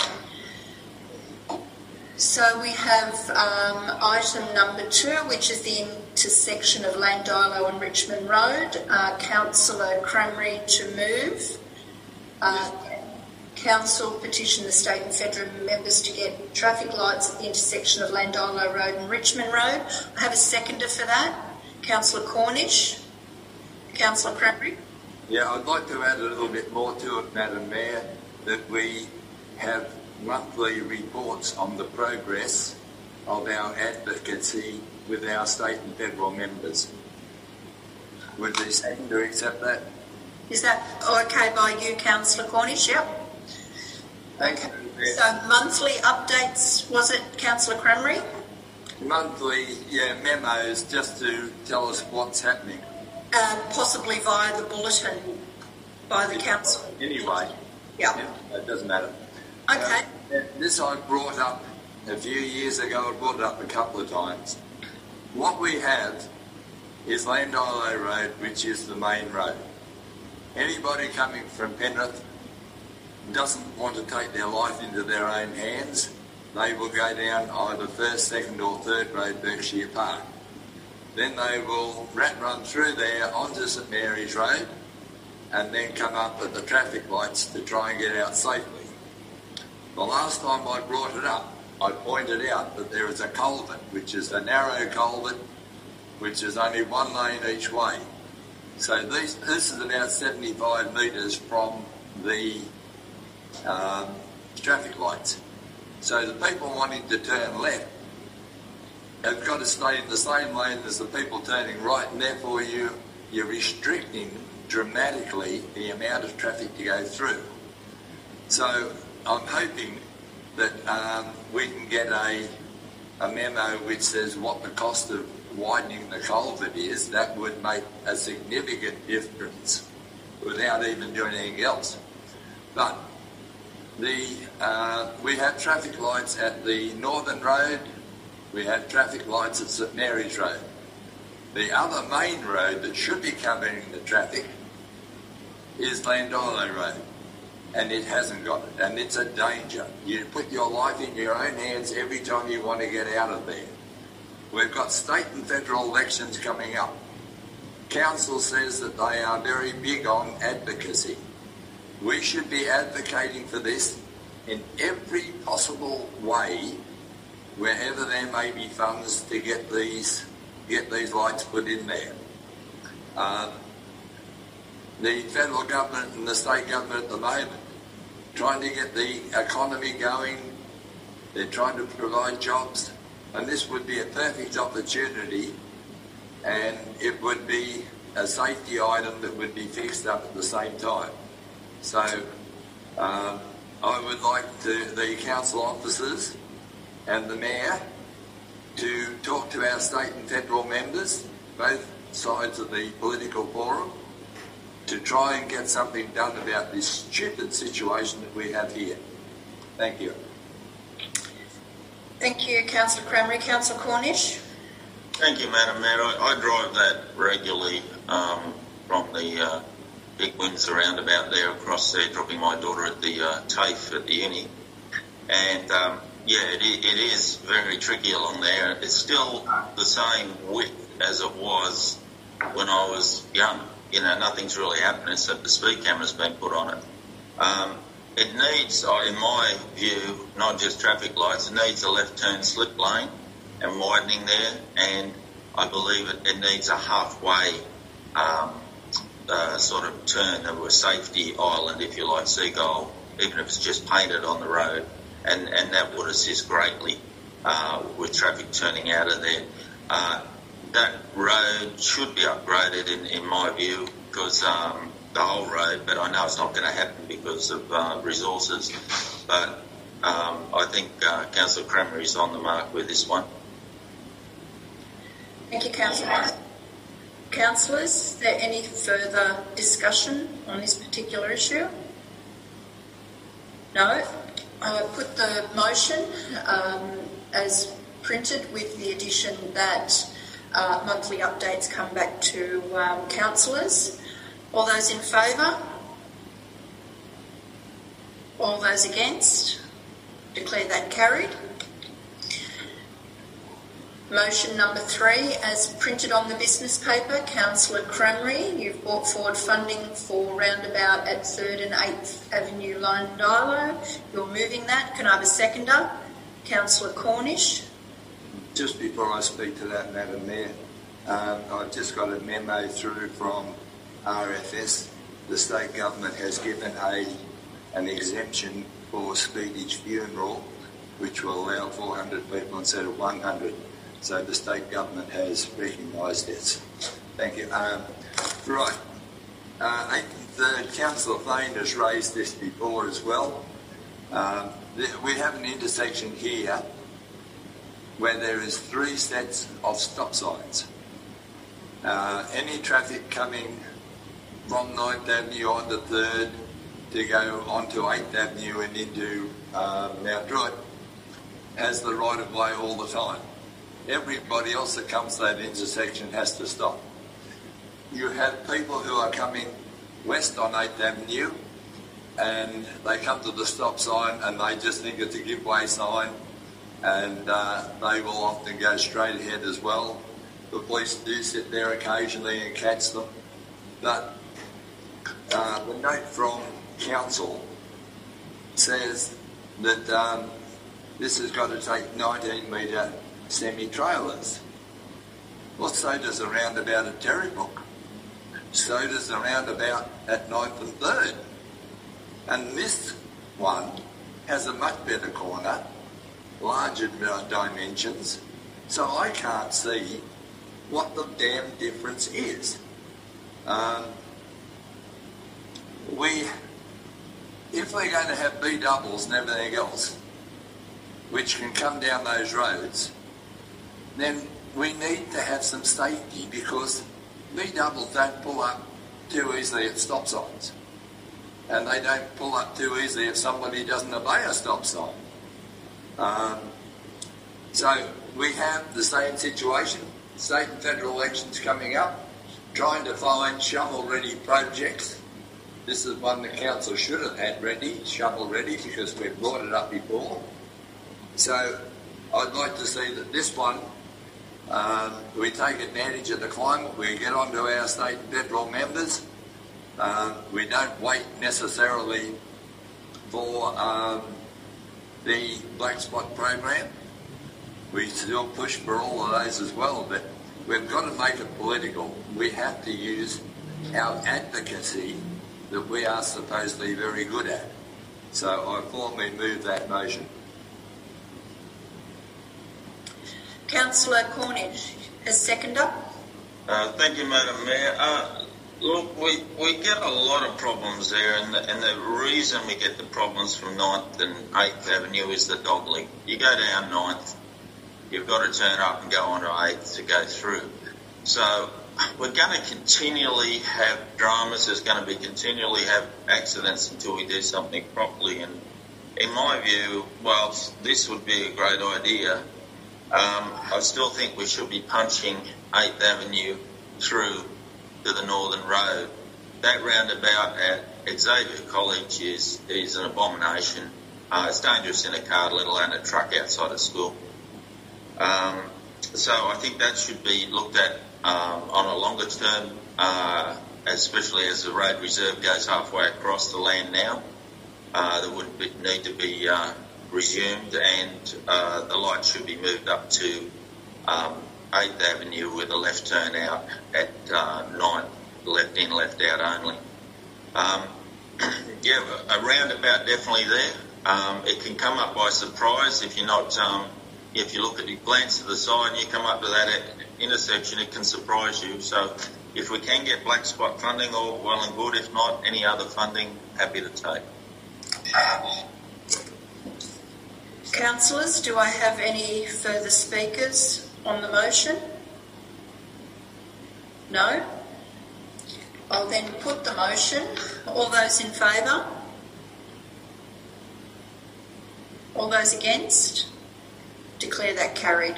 [SPEAKER 1] So we have um, item number two, which is the intersection of Landilo and Richmond Road. Uh, Councillor Crameri to move. Uh, Council petition the state and federal members to get traffic lights at the intersection of Landilo Road and Richmond Road. I have a seconder for that. Councillor Cornish. Councillor Crameri.
[SPEAKER 12] Yeah, I'd like to add a little bit more to it, Madam Mayor. that we have monthly reports on the progress of our advocacy with our state and federal members. Would the seconder accept that?
[SPEAKER 1] Is that okay by you, Councillor Cornish? Yep. Okay. So monthly updates, was it, Councillor Crameri?
[SPEAKER 12] Monthly, yeah, memos just to tell us what's happening.
[SPEAKER 1] Uh, possibly via the bulletin by the council.
[SPEAKER 12] Anyway.
[SPEAKER 1] Yeah.
[SPEAKER 12] yeah it doesn't matter.
[SPEAKER 1] Okay.
[SPEAKER 12] Uh, this I brought up a few years ago. I brought it up a couple of times. What we have is Landilo Road, which is the main road. Anybody coming from Penrith doesn't want to take their life into their own hands. They will go down either first, second or third road, Berkshire Park. Then they will rat run through there onto St Mary's Road and then come up at the traffic lights to try and get out safely. The last time I brought it up, I pointed out that there is a culvert, which is a narrow culvert, which is only one lane each way. So these, this is about seventy-five metres from the um, traffic lights. So the people wanting to turn left have got to stay in the same lane as the people turning right, and therefore you, you're restricting dramatically the amount of traffic to go through. So I'm hoping that um, we can get a, a memo which says what the cost of widening the culvert is. That would make a significant difference without even doing anything else. But the uh, we have traffic lights at the Northern Road, we have traffic lights at St Mary's Road. The other main road that should be covering the traffic is Landilo Road, and it hasn't got it, and it's a danger. You put your life in your own hands every time you want to get out of there. We've got state and federal elections coming up. Council says that they are very big on advocacy. We should be advocating for this in every possible way, wherever there may be funds to get these get these lights put in there. Um, the federal government and the state government at the moment trying to get the economy going. They're trying to provide jobs, and this would be a perfect opportunity, and it would be a safety item that would be fixed up at the same time. So um, I would like to, the council officers and the mayor to talk to our state and federal members, both sides of the political forum, to try and get something done about this stupid situation that we have here. Thank you.
[SPEAKER 1] Thank you, Councillor Crameri. Councillor Cornish.
[SPEAKER 11] Thank you, Madam Mayor. I, I drive that regularly um, from the uh, Big Windsor roundabout there across there, dropping my daughter at the uh, TAFE at the uni. And um, yeah, it, it is very tricky along there. It's still the same width as it was when I was young. You know, nothing's really happened except the speed camera's been put on it. Um, it needs, in my view, not just traffic lights, it needs a left turn slip lane and widening there, and I believe it, it needs a halfway um, uh, sort of turn of a safety island, if you like, seagull, even if it's just painted on the road, and, and that would assist greatly uh, with traffic turning out of there. Uh, that road should be upgraded, in, in my view, because um, the whole road, but I know it's not going to happen because of uh, resources. But um, I think uh, Councillor Crameri is on the mark with this one.
[SPEAKER 1] Thank you, Councillor. Councillors, is there any further discussion on this particular issue? No? I put the motion um, as printed with the addition that uh, monthly updates come back to um, councillors. All those in favour? All those against? Declare that carried. Motion number three, as printed on the business paper, Councillor Crameri, you've brought forward funding for roundabout at third and eighth Avenue, Landilo. You're moving that. Can I have a seconder? Councillor Cornish.
[SPEAKER 12] Just before I speak to that, Madam Mayor, um, I've just got a memo through from R F S. The state government has given a an exemption for speedage funeral, which will allow four hundred people instead of one hundred. So the state government has recognised this. Thank you. Um, right. Uh, I, the Councillor Fane has raised this before as well. Um, we have an intersection here where there is three sets of stop signs. Uh, any traffic coming from ninth Avenue onto third to go onto eighth Avenue and into uh, Mount Druitt has the right of way all the time. Everybody else that comes to that intersection has to stop. You have people who are coming west on eighth Avenue and they come to the stop sign and they just think it's a give way sign, and uh, they will often go straight ahead as well. The police do sit there occasionally and catch them. But uh, the note from council says that um, this has got to take nineteen metre semi-trailers. Well, so does a roundabout at Terrybrook. So does a roundabout at ninth and third. And this one has a much better corner, larger dimensions, so I can't see what the damn difference is. Um, we, if we're going to have B doubles and everything else, which can come down those roads, then we need to have some safety, because B doubles don't pull up too easily at stop signs. And they don't pull up too easily if somebody doesn't obey a stop sign. Um, so we have the same situation, state and federal elections coming up, trying to find shovel-ready projects. This is one the council should have had ready, shovel-ready, because we've brought it up before. So I'd like to see that this one, um, we take advantage of the climate, we get onto our state and federal members. Um, we don't wait necessarily for um, the Black Spot program. We still push for all of those as well, but we've got to make it political. We have to use our advocacy that we are supposedly very good at. So I formally move that motion.
[SPEAKER 1] Councillor Cornish, as seconder.
[SPEAKER 11] Uh, thank you, Madam Mayor. Uh, Look, we, we get a lot of problems there, and the, and the reason we get the problems from ninth and eighth Avenue is the dogleg. You go down ninth, you've got to turn up and go on to eighth to go through. So we're going to continually have dramas, there's going to be continually have accidents until we do something properly. And in my view, whilst this would be a great idea, um, I still think we should be punching eighth Avenue through to the Northern Road. That roundabout at Xavier College is is an abomination. Uh, it's dangerous in a car, let alone a truck outside of school. Um, so I think that should be looked at um, on a longer term, uh, especially as the road reserve goes halfway across the land now. Uh, that would be, need to be uh, resumed, and uh, the light should be moved up to um, eighth Avenue with a left turn out at uh, ninth, left in, left out only. Um, yeah, a roundabout definitely there. Um, it can come up by surprise if you're not, um, if you look at it, glance to the side and you come up to that intersection, it can surprise you. So if we can get Black Spot funding, all well and good. If not, any other funding, happy to take.
[SPEAKER 1] Councillors, do I have any further speakers on the motion? No? I'll then put the motion. All those in favour? All those against? Declare that carried.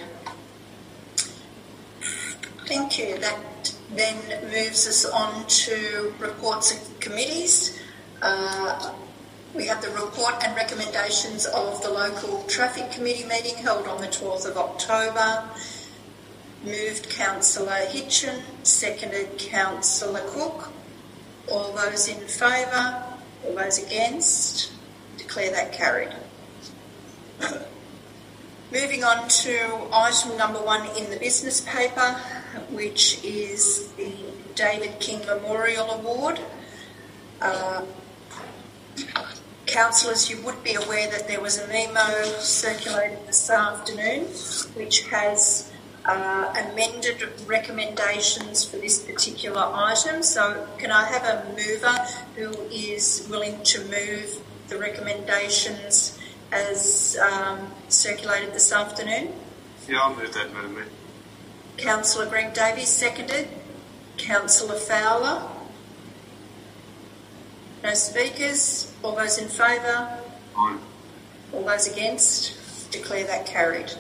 [SPEAKER 1] Thank you. That then moves us on to reports of committees. Uh, we have the report and recommendations of the local traffic committee meeting held on the twelfth of October. Moved Councillor Hitchen, seconded Councillor Cook. All those in favour? All those against? Declare that carried. Moving on to item number one in the business paper, which is the David King Memorial Award. Uh, Councillors, you would be aware that there was a memo circulated this afternoon which has uh, amended recommendations for this particular item. So can I have a mover who is willing to move the recommendations as um, circulated this afternoon?
[SPEAKER 10] Yeah, I'll move that, Madam Mayor.
[SPEAKER 1] Councillor Greg Davies, seconded. Councillor Fowler. No speakers. All those in favour?
[SPEAKER 10] Aye.
[SPEAKER 1] All those against? Declare that carried.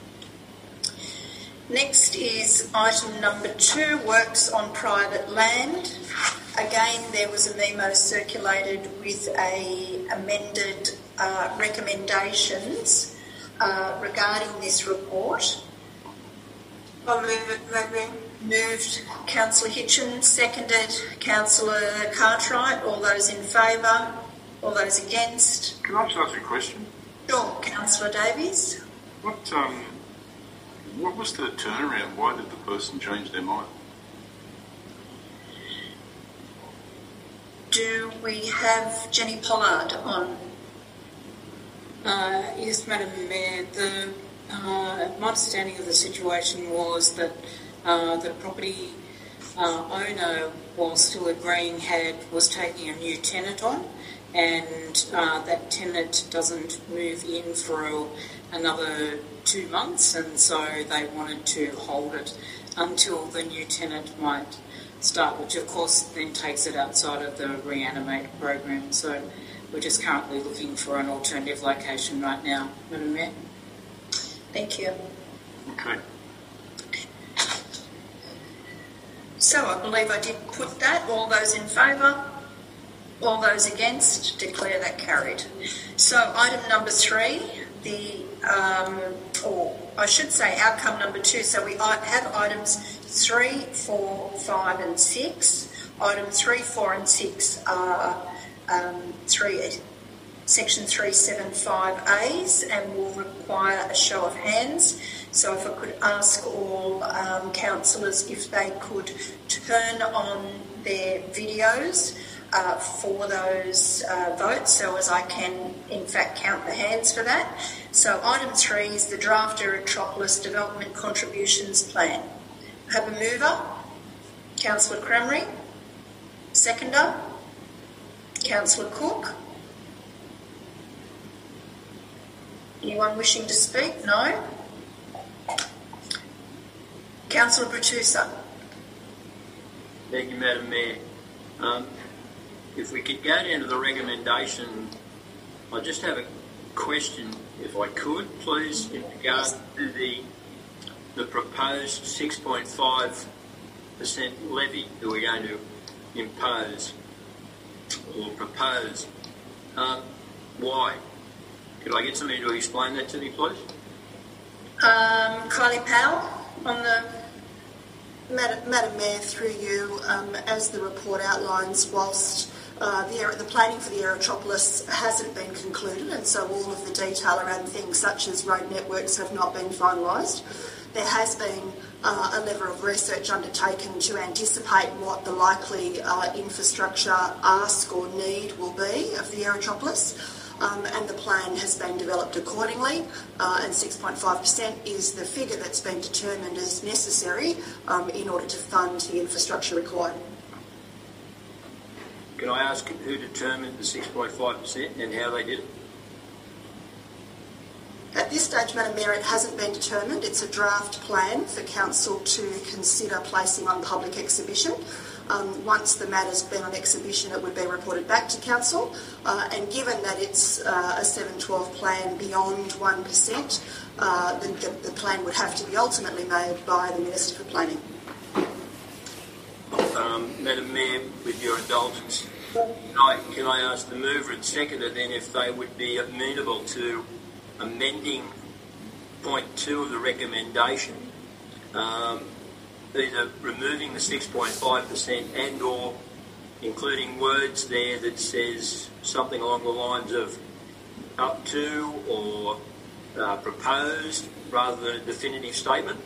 [SPEAKER 1] Next is item number two, works on private land. Again, there was a memo circulated with a amended uh, recommendations uh, regarding this report.
[SPEAKER 8] I'll move it, Madam Mayor.
[SPEAKER 1] Moved Councillor Hitchens, seconded Councillor Cartwright. All those in favour? All those against?
[SPEAKER 10] Can I just ask you a question?
[SPEAKER 1] Sure. Councillor Davies.
[SPEAKER 10] What um, what was the turnaround? Why did the person change their mind?
[SPEAKER 1] Do we have Jenny Pollard on?
[SPEAKER 14] Uh, yes, Madam Mayor. The, uh, my understanding of the situation was that uh, the property uh, owner, while still agreeing, had was taking a new tenant on, and uh, that tenant doesn't move in for another two months, and so they wanted to hold it until the new tenant might start, which of course then takes it outside of the Reanimate program. So we're just currently looking for an alternative location right now, Madam Mayor.
[SPEAKER 1] Thank you.
[SPEAKER 10] Okay.
[SPEAKER 1] So I believe I did put that. All those in favour? All those against? Declare that carried. So item number three, the, um, or I should say outcome number two. So we have items three, four, five and six. Item three, four and six are um, three, section three seventy-five A's and will require a show of hands. So if I could ask all um, councillors if they could turn on their videos uh, for those uh, votes, so as I can in fact count the hands for that. So item three is the draft Aerotropolis Development Contributions Plan. I have a mover, Councillor Crameri. Seconder, Councillor Cook. Anyone wishing to speak? No. Councillor Bertusa.
[SPEAKER 5] Thank you, Madam Mayor. Um, if we could go down to the recommendation, I just have a question, if I could, please, in regards to the the proposed six point five percent levy that we're going to impose or propose. Um, why? Could I get somebody to explain that to me, please?
[SPEAKER 1] Um, Kylie Powell on the...
[SPEAKER 15] Madam, Madam Mayor, through you, um, as the report outlines, whilst uh, the, the planning for the Aerotropolis hasn't been concluded, and so all of the detail around things such as road networks have not been finalised, there has been uh, a level of research undertaken to anticipate what the likely uh, infrastructure ask or need will be of the Aerotropolis. Um, and the plan has been developed accordingly, uh, and six point five percent is the figure that's been determined as necessary um, in order to fund the infrastructure required.
[SPEAKER 5] Can I ask who determined the six point five percent and how they did it?
[SPEAKER 15] At this stage, Madam Mayor, it hasn't been determined. It's a draft plan for Council to consider placing on public exhibition. Um, once the matter's been on exhibition, it would be reported back to Council, uh, and given that it's uh, a seven twelve plan beyond one percent, uh, the, the, the plan would have to be ultimately made by the Minister for Planning.
[SPEAKER 5] Um, Madam Mayor, with your indulgence, can I, can I ask the mover and seconder then if they would be amenable to amending point two of the recommendation, um, either removing the six point five percent and or including words there that says something along the lines of up to or uh, proposed rather than a definitive statement?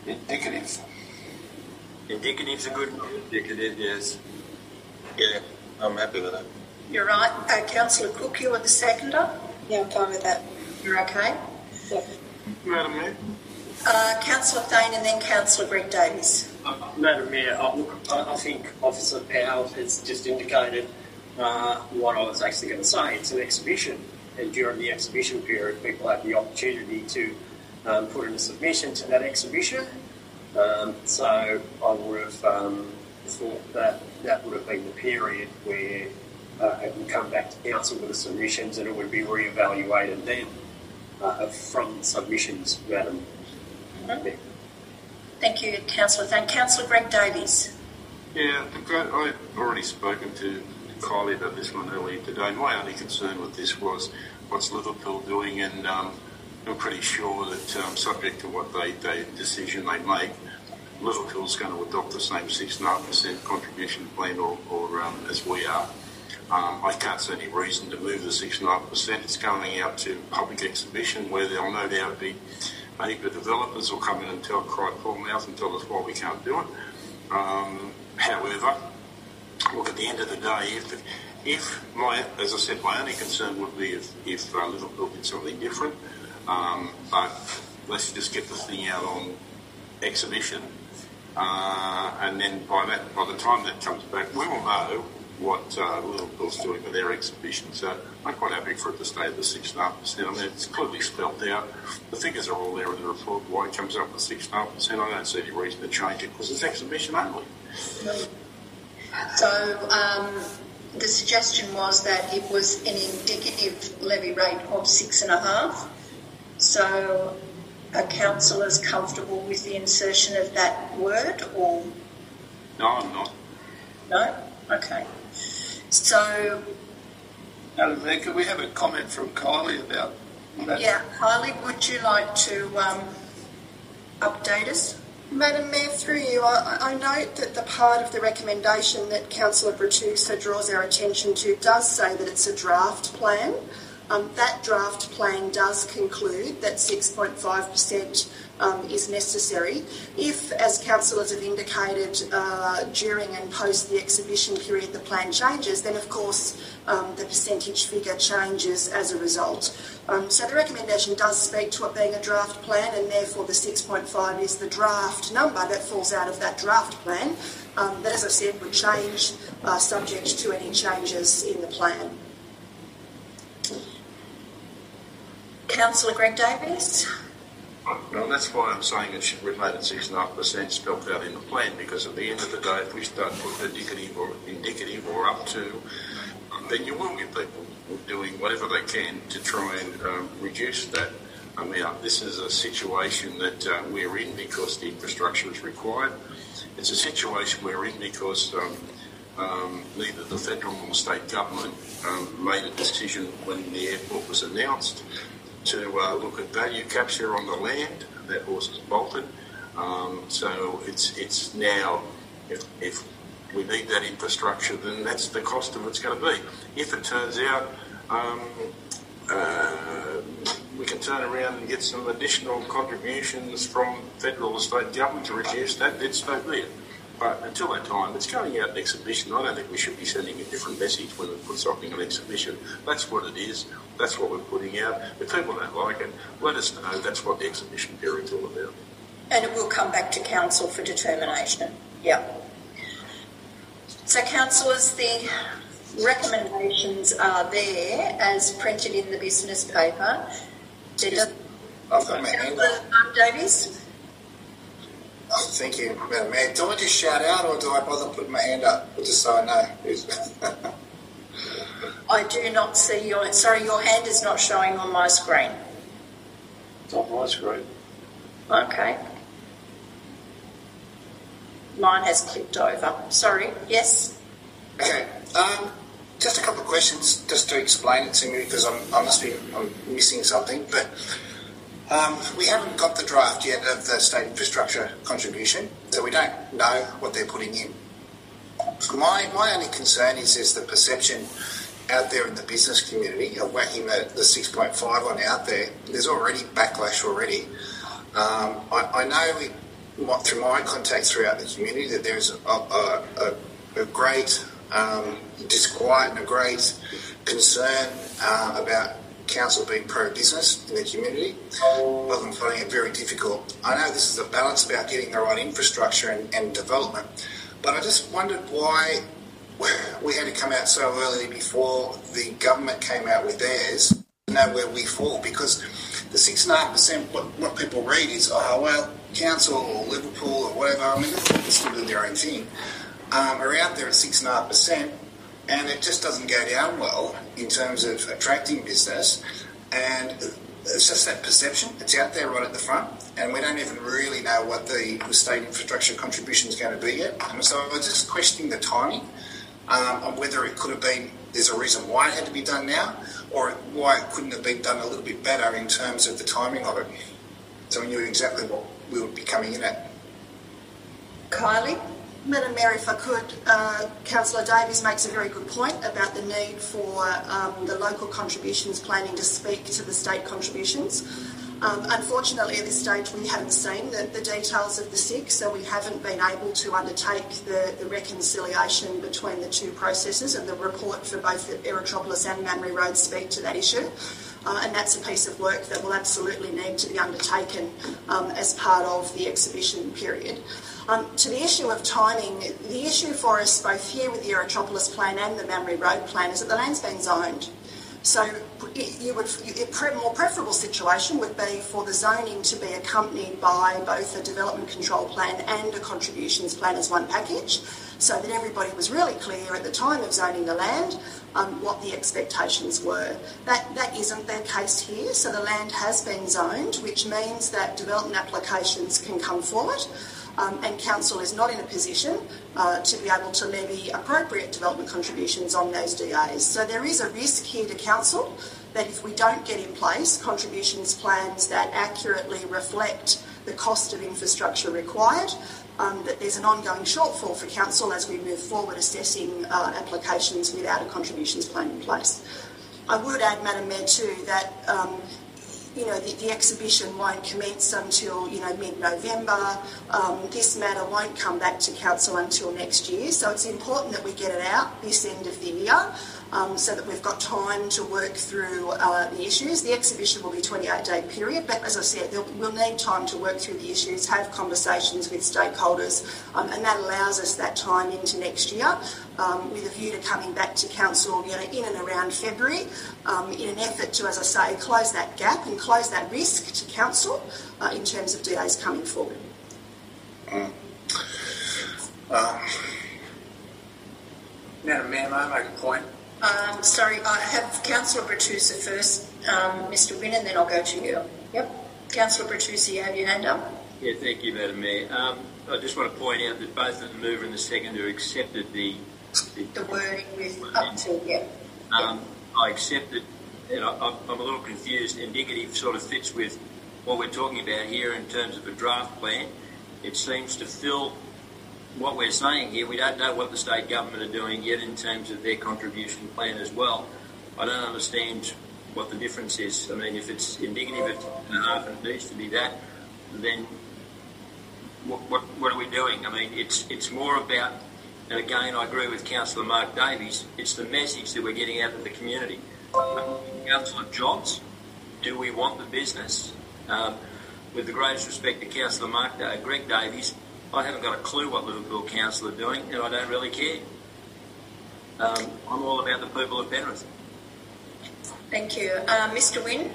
[SPEAKER 12] Indicative.
[SPEAKER 5] Indicative's a good one.
[SPEAKER 12] Indicative, yes.
[SPEAKER 11] Yeah. I'm happy with that.
[SPEAKER 1] You're right. Uh, Councillor Cook, you are the seconder?
[SPEAKER 6] Yeah, I'm fine with that.
[SPEAKER 1] You're okay?
[SPEAKER 6] Yep.
[SPEAKER 10] Madam Mayor.
[SPEAKER 1] Uh, Councillor Thane and then Councillor Greg Davies.
[SPEAKER 4] Uh, Madam Mayor, I, look, I, I think Officer Powell has just indicated uh, what I was actually going to say. It's an exhibition, and during the exhibition period, people have the opportunity to um, put in a submission to that exhibition. Um, so I would have um, thought that that would have been the period where uh, it would come back to council with the submissions, and it would be re-evaluated then uh, from submissions, Madam Mayor.
[SPEAKER 1] Thank you, Councillor Thane. Councillor Greg Davies.
[SPEAKER 10] Yeah, I've already spoken to Kylie about this one earlier today. My only concern with this was what's Liverpool doing, and um, I'm pretty sure that um, subject to what they, they decision they make, Liverpool's going to adopt the same six point five percent contribution plan or, or um, as we are. Um, I can't see any reason to move the six point five percent. It's going out to public exhibition where there'll no doubt be a heap of developers will come in and tell, cry full mouth and tell us why we can't do it. Um, however, look, at the end of the day, if, if my, as I said, my only concern would be if, if uh, Liverpool did something different. Um, but let's just get the thing out on exhibition, uh, and then by that, by the time that comes back, we will know what uh, Liverpool's doing with their exhibition. So I'm quite happy for it to stay at the six point five percent. I mean, it's clearly spelled out. The figures are all there in the report. Why it comes up with six point five percent, I don't see any reason to change it because it's exhibition only.
[SPEAKER 1] So um, the suggestion was that it was an indicative levy rate of six and a half. So are councillors comfortable with the insertion of that word, or?
[SPEAKER 10] No, I'm not.
[SPEAKER 1] No? Okay. So,
[SPEAKER 9] Madam Mayor, could we have a comment from Kylie about that?
[SPEAKER 1] Yeah, Kylie, would you like to um, update us?
[SPEAKER 15] Madam Mayor, through you, I, I note that the part of the recommendation that Councillor Bratusa draws our attention to does say that it's a draft plan. Um, that draft plan does conclude that six point five percent um, is necessary. If, as councillors have indicated, uh, during and post the exhibition period the plan changes, then of course um, the percentage figure changes as a result. Um, so the recommendation does speak to it being a draft plan, and therefore the six point five is the draft number that falls out of that draft plan, um, that, as I said, would change uh, subject to any changes in the plan.
[SPEAKER 1] Councillor Greg Davies?
[SPEAKER 10] Well, that's why I'm saying it should remain at six point five percent spelled out in the plan, because at the end of the day, if we start putting indicative or indicative or up to, then you will get people doing whatever they can to try and um, reduce that amount. This is a situation that uh, we're in because the infrastructure is required. It's a situation we're in because um, um, neither the federal nor state government um, made a decision when the airport was announced to uh, look at value capture on the land. That horse is bolted. Um, so it's it's now, if, if we need that infrastructure, then that's the cost of it's going to be. If it turns out um, uh, we can turn around and get some additional contributions from federal or state government to reduce that, then so be it. But until that time, it's going out in exhibition. I don't think we should be sending a different message when we put something on exhibition. That's what it is. That's what we're putting out. If people don't like it, let us know. That's what the exhibition period's all about.
[SPEAKER 1] And it will come back to council for determination. Yeah. So, councillors, the recommendations are there as printed in the business paper. Did
[SPEAKER 13] I've got my hand up.
[SPEAKER 1] Councillor Davies?
[SPEAKER 13] Oh, thank you, Madam Mayor. Do I just shout out, or do I bother putting my hand up just so I know who's...
[SPEAKER 1] I do not see your... Sorry, your hand is not showing on my screen.
[SPEAKER 4] It's on my screen.
[SPEAKER 1] Okay. Mine has clicked over. Sorry, yes?
[SPEAKER 13] Okay. Um, just a couple of questions just to explain it to me, because I'm, I must be I'm missing something, but... Um, we haven't got the draft yet of the state infrastructure contribution, so we don't know what they're putting in. My my only concern is is the perception out there in the business community of whacking the, the six point five on out there. There's already backlash already. Um, I, I know we, through my contacts throughout the community that there's a, a, a, a great um, disquiet and a great concern uh, about council being pro-business in the community. Well, I'm finding it very difficult. I know this is a balance about getting the right infrastructure and, and development, but I just wondered why we had to come out so early before the government came out with theirs to know where we fall, because the six and a half percent, what, what people read is, oh, well, council or Liverpool or whatever, I mean, they're still doing their own thing, um, are out there at six and a half percent, and it just doesn't go down well in terms of attracting business, and it's just that perception. It's out there right at the front, and we don't even really know what the state infrastructure contribution is going to be yet. And so I was just questioning the timing um, on whether it could have been, there's a reason why it had to be done now, or why it couldn't have been done a little bit better in terms of the timing of it. So we knew exactly what we would be coming in at.
[SPEAKER 1] Kylie?
[SPEAKER 15] Madam Mayor, if I could, uh, Councillor Davies makes a very good point about the need for um, the local contributions planning to speak to the state contributions. Um, unfortunately, at this stage, we haven't seen the, the details of the S I C, so we haven't been able to undertake the, the reconciliation between the two processes, and the report for both Aerotropolis and Mamre Road speak to that issue. Uh, and that's a piece of work that will absolutely need to be undertaken um, as part of the exhibition period. Um, to the issue of timing, the issue for us both here with the Aerotropolis plan and the Mamre Road plan is that the land's been zoned. So you would, a more preferable situation would be for the zoning to be accompanied by both a development control plan and a contributions plan as one package, so that everybody was really clear at the time of zoning the land um, what the expectations were. That, that isn't the case here, so the land has been zoned, which means that development applications can come forward. Um, and council is not in a position uh, to be able to levy appropriate development contributions on those D As. So there is a risk here to council that if we don't get in place contributions plans that accurately reflect the cost of infrastructure required, um, that there's an ongoing shortfall for council as we move forward assessing uh, applications without a contributions plan in place. I would add, Madam Mayor, too, that um, you know, the, the exhibition won't commence until, you know, mid-November. Um, this matter won't come back to council until next year. So it's important that we get it out this end of the year um, so that we've got time to work through uh, the issues. The exhibition will be a twenty-eight day period, but as I said, we'll need time to work through the issues, have conversations with stakeholders, um, and that allows us that time into next year. Um, with a view to coming back to council, you know, in and around February, um, in an effort to, as I say, close that gap and close that risk to council uh, in terms of D As coming forward.
[SPEAKER 13] Mm. Uh.
[SPEAKER 9] Madam Mayor, may I make a point?
[SPEAKER 1] Um, sorry, I have Councillor Bertuzzi first, um, Mister Wynne, and then I'll go to you. Yep. Councillor Bertuzzi, you have your hand up.
[SPEAKER 5] Yeah, thank you, Madam Mayor. Um, I just want to point out that both the mover and the seconder accepted the the,
[SPEAKER 1] the wording with up to, yeah.
[SPEAKER 5] Um, I accepted, and I, I'm a little confused. Indicative sort of fits with what we're talking about here in terms of a draft plan. It seems to fill what we're saying here. We don't know what the state government are doing yet in terms of their contribution plan as well. I don't understand what the difference is. I mean, if it's indicative at two and a half and it needs to be that, then what, what, what are we doing? I mean, it's it's more about, and again, I agree with Councillor Mark Davies, it's the message that we're getting out to the community. Um, Councillor Johns, do we want the business? Um, with the greatest respect to Councillor Mark uh, Greg Davies, I haven't got a clue what Liverpool Council are doing, and I don't really care. Um, I'm all about the people of Penrith.
[SPEAKER 1] Thank you. Uh, Mister Wynne?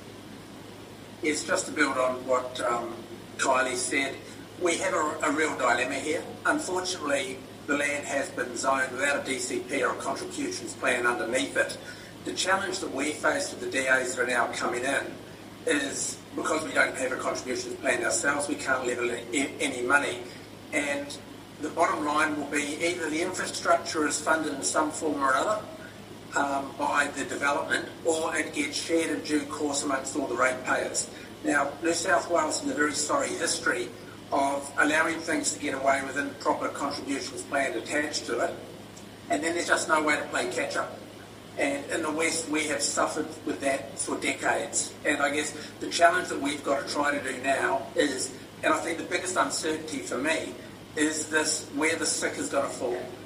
[SPEAKER 9] Yes, just to build on what um, Kylie said, we have a, a real dilemma here. Unfortunately, the land has been zoned without a D C P or a contributions plan underneath it. The challenge that we face with the D As that are now coming in is because we don't have a contributions plan ourselves, we can't level any money. And the bottom line will be either the infrastructure is funded in some form or another um, by the development, or it gets shared in due course amongst all the ratepayers. Now, New South Wales has a very sorry history of allowing things to get away within the proper contributions plan attached to it, and then there's just no way to play catch-up. And in the West, we have suffered with that for decades. And I guess the challenge that we've got to try to do now is, and I think the biggest uncertainty for me, is this where the sick is going to fall.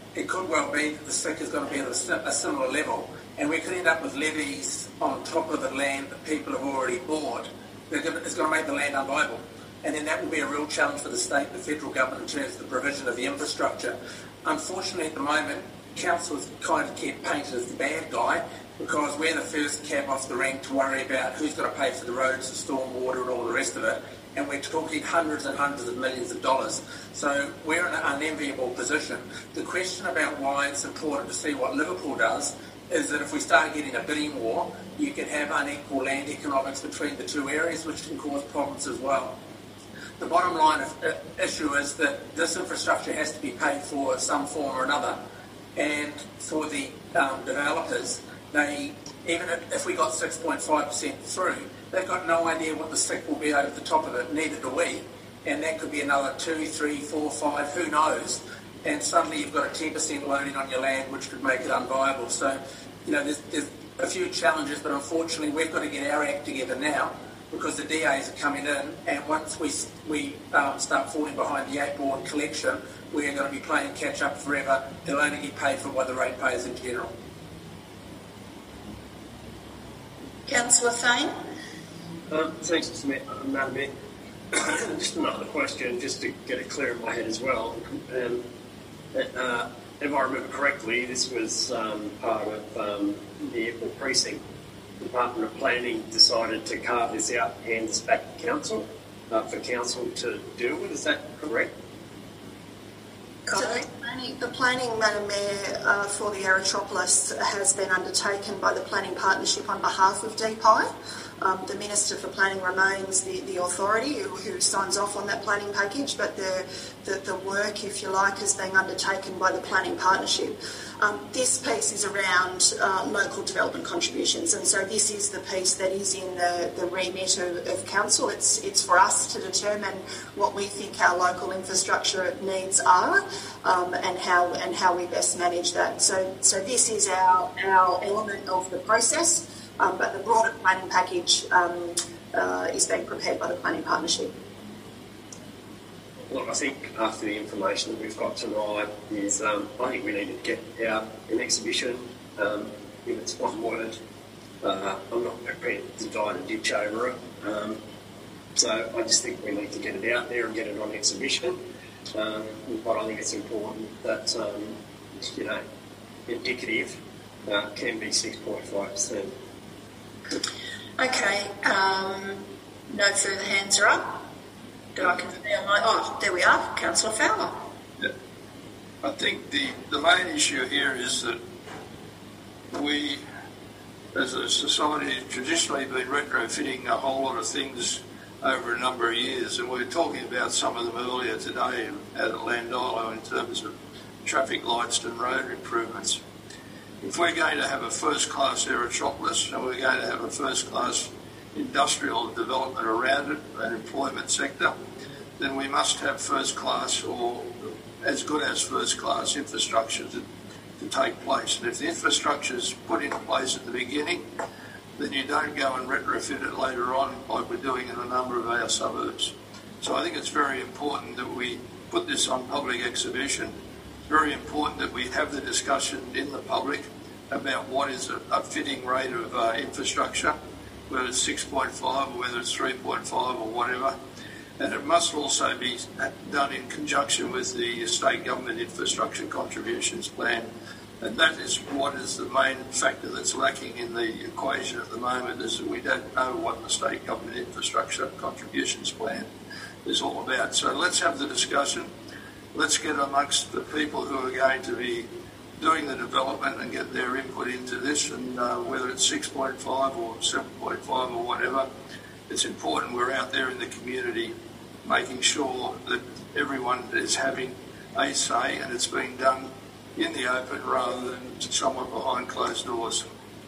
[SPEAKER 16] it could well be that the S I C is going to be at a, a similar level, and we could end up with levies on top of the land that people have already bought. They're going to, it's going to make the land unviable. And then that will be a real challenge for the state and the federal government in terms of the provision of the infrastructure. Unfortunately, at the moment, councils kind of get painted as the bad guy because we're the first cab off the rank to worry about who's going to pay for the roads, the stormwater and all the rest of it. And we're talking hundreds and hundreds of millions of dollars. So we're in an unenviable position. The question about why it's important to see what Liverpool does is that if we start getting a bidding war, you can have unequal land economics between the two areas, which can cause problems as well. The bottom line of, uh, issue is that this infrastructure has to be paid for in some form or another. And for the um, developers, they even if, if we got six point five percent through, they've got no idea what the S I C will be over the top of it, neither do we. And that could be another two, three, four, five, who knows. And suddenly you've got a ten percent loading on your land, which could make it unviable. So, you know, there's, there's a few challenges, but unfortunately we've got to get our act together now, because the D As are coming in, and once we we um, start falling behind the eight ball in collection, we're going to be playing catch up forever. They'll only get paid for by the ratepayers in general.
[SPEAKER 1] Councillor Fane.
[SPEAKER 4] Um, thanks, Madam Mayor. Just another question, just to get it clear in my head as well. Um, uh, if I remember correctly, this was um, part of um, the airport precinct. The Department of Planning decided to carve this out and hand this back to council uh, for council to deal with. Is that correct?
[SPEAKER 15] So the planning, the planning, Madam Mayor, uh, for the Aerotropolis has been undertaken by the Planning Partnership on behalf of D P I. Um, the Minister for Planning remains the, the authority who, who signs off on that planning package, but the, the, the work, if you like, is being undertaken by the Planning Partnership. Um, this piece is around uh, local development contributions, and so this is the piece that is in the, the remit of, of council. It's, it's for us to determine what we think our local infrastructure needs are um, and how and how we best manage that. So, so this is our, our element of the process. Um, but the broader planning package um, uh, is being prepared by the Planning Partnership.
[SPEAKER 4] Look, I think after the information that we've got tonight is, um, I think we need to get out an exhibition. Um, if it's one word, uh, I'm not prepared to die and ditch over it. Um, so I just think we need to get it out there and get it on exhibition. Um, but I think it's important that, um, you know, indicative uh, can be six point five percent.
[SPEAKER 1] Okay, um, no further hands are up. Do I confirm my... Oh, there we are, Councillor Fowler.
[SPEAKER 9] Yeah. I think the, the main issue here is that we, as a society, have traditionally been retrofitting a whole lot of things over a number of years, and we were talking about some of them earlier today at Landilo in terms of traffic lights and road improvements. If we're going to have a first-class Aerotropolis and we're going to have a first-class industrial development around it, an employment sector, then we must have first-class or as good as first-class infrastructure to, to take place. And if the infrastructure is put into place at the beginning, then you don't go and retrofit it later on like we're doing in a number of our suburbs. So I think it's very important that we put this on public exhibition. Very important that we have the discussion in the public about what is a, a fitting rate of uh, infrastructure, whether it's six point five or whether it's three point five or whatever. And it must also be done in conjunction with the state government infrastructure contributions plan. And that is what is the main factor that's lacking in the equation at the moment, is that we don't know what the state government infrastructure contributions plan is all about. So let's have the discussion. Let's get amongst the people who are going to be doing the development and get their input into this, and uh, whether it's six point five or seven point five or whatever, it's important we're out there in the community making sure that everyone is having a say and it's being done in the open rather than somewhat behind closed doors.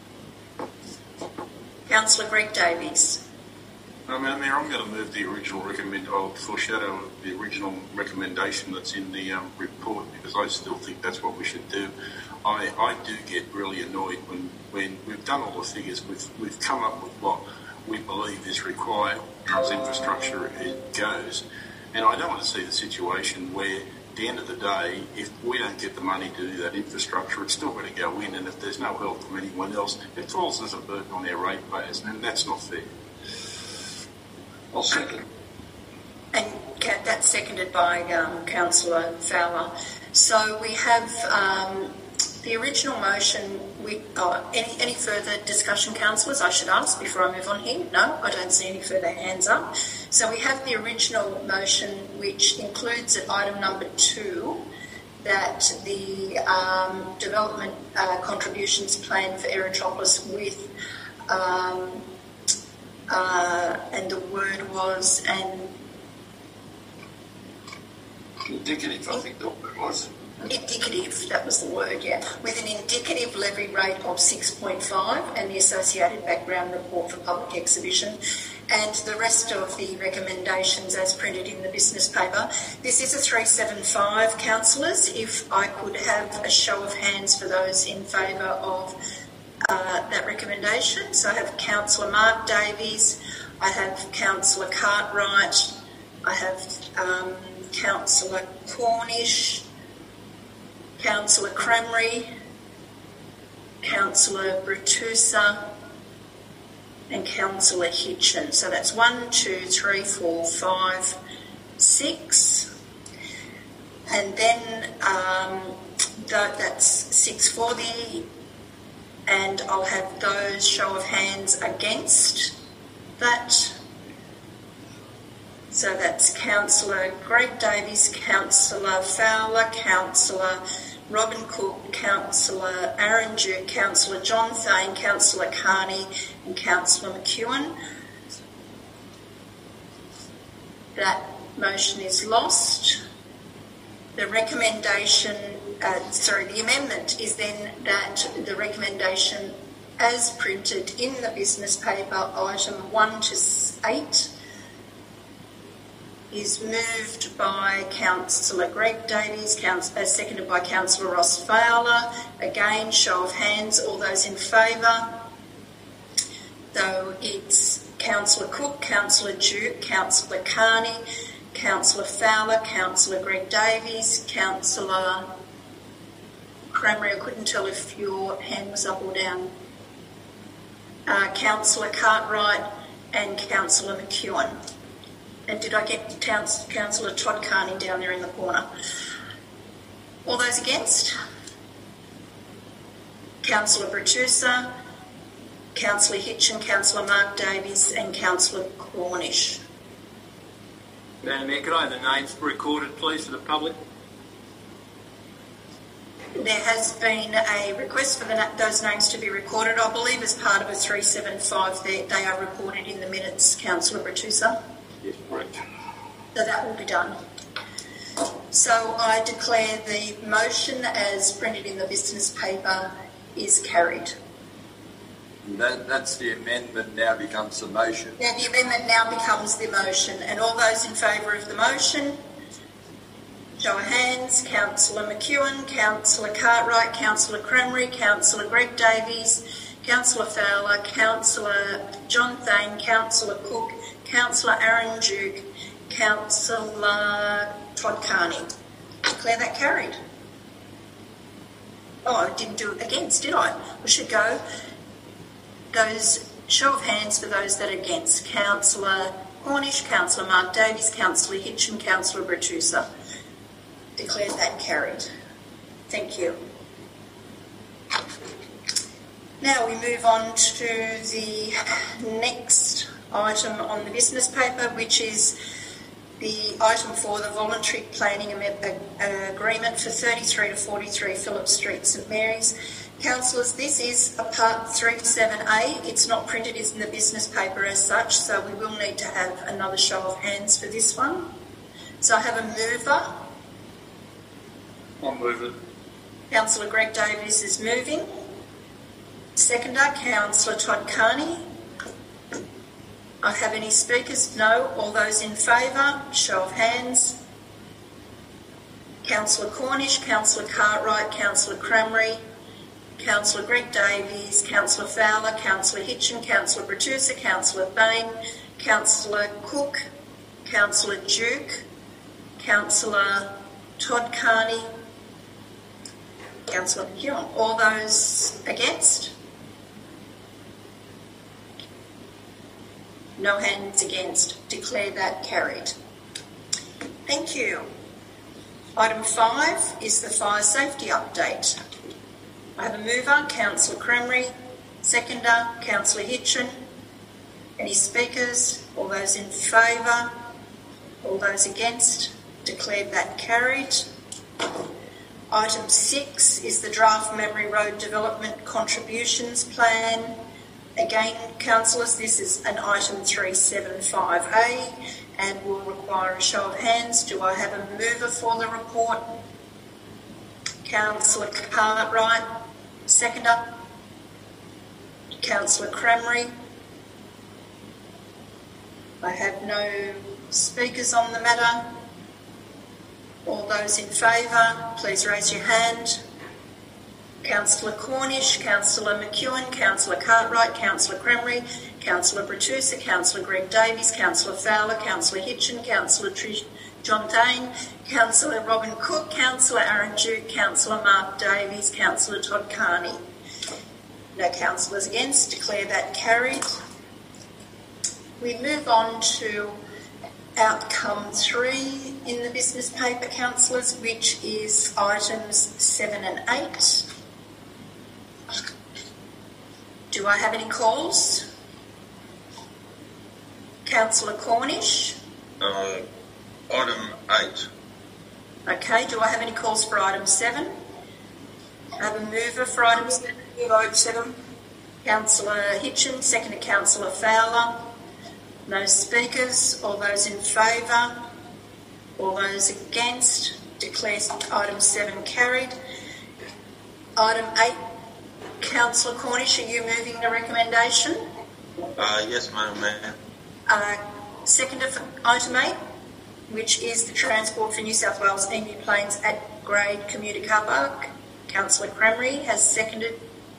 [SPEAKER 1] Councillor Greg Davies.
[SPEAKER 10] No, Madam Mayor, I'm going to move the original recommend. I'll foreshadow the original recommendation that's in the um, report, because I still think that's what we should do. I, I do get really annoyed when, when we've done all the figures, we've, we've come up with what we believe is required as infrastructure it goes, and I don't want to see the situation where at the end of the day, if we don't get the money to do that infrastructure, it's still going to go in, and if there's no help from anyone else, it falls as a burden on our ratepayers, and that's not fair.
[SPEAKER 9] I'll second.
[SPEAKER 1] And that's seconded by um, Councillor Fowler. So we have um, the original motion. We, uh, any, any further discussion, councillors, I should ask before I move on here? No, I don't see any further hands up. So we have the original motion, which includes at item number two that the um, development uh, contributions plan for Aerotropolis with, um, uh, and the word was, and
[SPEAKER 9] indicative, I think that was.
[SPEAKER 1] Indicative, that was the word, yeah. With an indicative levy rate of six point five and the associated background report for public exhibition, and the rest of the recommendations as printed in the business paper. This is a three seventy-five, councillors. If I could have a show of hands for those in favour of uh, that recommendation. So I have Councillor Mark Davies, I have Councillor Cartwright, I have um, Councillor Cornish, Councillor Cramry, Councillor Bratusa, and Councillor Hitchin. So that's one, two, three, four, five, six. And then um, th- that's six for the, and I'll have those show of hands against that. So that's Councillor Greg Davies, Councillor Fowler, Councillor Robin Cook, Councillor Aaron Duke, Councillor John Thane, Councillor Carney and Councillor McEwen. That motion is lost. The recommendation, uh, sorry, the amendment is then that the recommendation as printed in the business paper, item one to eight, is moved by Councillor Greg Davies, council, uh, seconded by Councillor Ross Fowler. Again, show of hands, all those in favour. Though it's Councillor Cook, Councillor Duke, Councillor Carney, Councillor Fowler, Councillor Greg Davies, Councillor Cramry, I couldn't tell if your hand was up or down. Uh, Councillor Cartwright and Councillor McEwen. And did I get Councillor Todd Carney down there in the corner? All those against? Councillor Bratusa, Councillor Hitchin, Councillor Mark Davies and Councillor Cornish.
[SPEAKER 5] Madam Mayor, could I have the names recorded, please, for the public?
[SPEAKER 1] There has been a request for the, those names to be recorded. I believe as part of a three seventy-five they, they are recorded in the minutes, Councillor Bratusa.
[SPEAKER 5] Yes, correct.
[SPEAKER 1] So that will be done. So I declare the motion as printed in the business paper is carried.
[SPEAKER 12] That, that's the amendment now becomes the motion.
[SPEAKER 1] Now the amendment now becomes the motion, and all those in favour of the motion, show of hands. Councillor McEwen, Councillor Cartwright, Councillor Cramry, Councillor Greg Davies, Councillor Fowler, Councillor John Thane, Councillor Cook, Councillor Aaron Duke, Councillor Todd Carney. Declare that carried. Oh, I didn't do it against, did I? We should go. Those show of hands for those that are against. Councillor Cornish, Councillor Mark Davies, Councillor Hitchin, Councillor Bratusa. Declare that carried. Thank you. Now we move on to the next item on the business paper, which is the item for the voluntary planning agreement for thirty-three to forty-three Phillip Street, St Mary's. Councillors, this is a part three seven A. It's not printed in the business paper as such, so we will need to have another show of hands for this one. So I have a mover.
[SPEAKER 9] I'll move it.
[SPEAKER 1] Councillor Greg Davies is moving. Seconder, Councillor Todd Carney. I have any speakers? No. All those in favour? Show of hands. Councillor Cornish, Councillor Cartwright, Councillor Cramry, Councillor Greg Davies, Councillor Fowler, Councillor Hitchin, Councillor Bratusa, Councillor Thane, Councillor Cook, Councillor Duke, Councillor Todd Carney, Councillor McEwen. All those against? No hands against. Declare that carried. Thank you. Item five is the fire safety update. I have a mover, Councillor Crameri, seconder, Councillor Hitchin. Any speakers? All those in favour? All those against? Declare that carried. Item six is the draft Memory Road Development Contributions Plan. Again, councillors, this is an item three seventy-five A and will require a show of hands. Do I have a mover for the report? Councillor Cartwright, seconder. Councillor Crameri. I have no speakers on the matter. All those in favour, please raise your hand. Councillor Cornish, Councillor McEwen, Councillor Cartwright, Councillor Crameri, Councillor Bertusa, Councillor Greg Davies, Councillor Fowler, Councillor Hitchin, Councillor Trish John Dane, Councillor Robin Cook, Councillor Aaron Duke, Councillor Mark Davies, Councillor Todd Carney. No councillors against. Declare that carried. We move on to outcome three in the business paper, councillors, which is items seven and eight. Do I have any calls? Councillor Cornish?
[SPEAKER 11] Uh, item eight.
[SPEAKER 1] Okay, do I have any calls for item seven? I have a mover for item seven.
[SPEAKER 8] Vote seven.
[SPEAKER 1] Councillor Hitchin, second to Councillor Fowler. No speakers. All those in favour? All those against? Declare item seven carried. Item eight, Councillor Cornish, are you moving the recommendation?
[SPEAKER 11] Uh, yes, Madam Mayor.
[SPEAKER 1] Uh, seconder for item eight, which is the Transport for New South Wales Emu Plains at Grade Commuter Car Park. Councillor Crameri has seconded.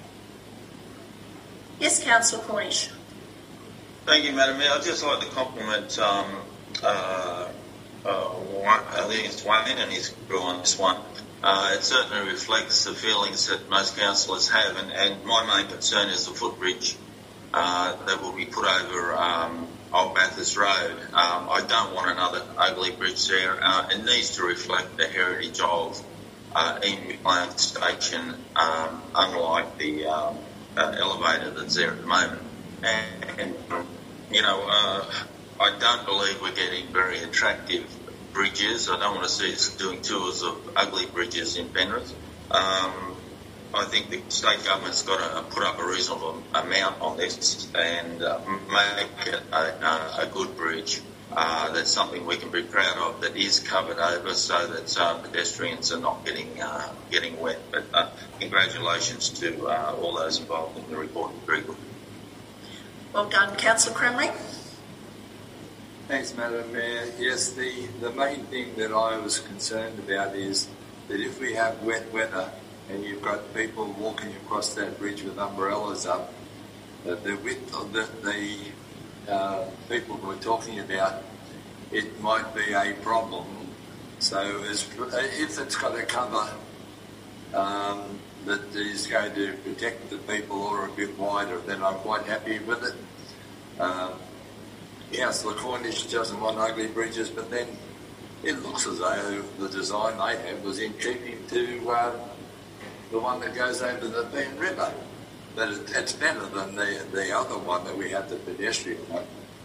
[SPEAKER 1] Yes, Councillor Cornish.
[SPEAKER 11] Thank you, Madam Mayor. I'd just like to compliment, um, uh, uh, I think it's Wayne and his crew on this one. Uh, it certainly reflects the feelings that most councillors have, and, and my main concern is the footbridge uh, that will be put over um, Old Bathurst Road. Um, I don't want another ugly bridge there. Uh, it needs to reflect the heritage of uh, Emu Plains Station, um, unlike the um, uh, elevator that's there at the moment. And, and you know, uh, I don't believe we're getting very attractive bridges. I don't want to see us doing tours of ugly bridges in Penrith. Um, I think the state government's got to put up a reasonable amount on this and uh, make it a, a, a good bridge. Uh, that's something we can be proud of, that is covered over so that uh, pedestrians are not getting uh, getting wet. But uh, congratulations to uh, all those involved in the report. Very good.
[SPEAKER 1] Well done, Councillor Crameri.
[SPEAKER 12] Thanks, Madam Mayor. Yes, the, the main thing that I was concerned about is that if we have wet weather and you've got people walking across that bridge with umbrellas up, that the width of the, the uh, people we're talking about, it might be a problem. So as, if it's got a cover um, that is going to protect the people or a bit wider, then I'm quite happy with it. Um, Councillor Cornish doesn't want ugly bridges, but then it looks as though the design they had was in keeping to uh, the one that goes over the Bean River. But it, it's better than the, the other one that we have, the pedestrian one.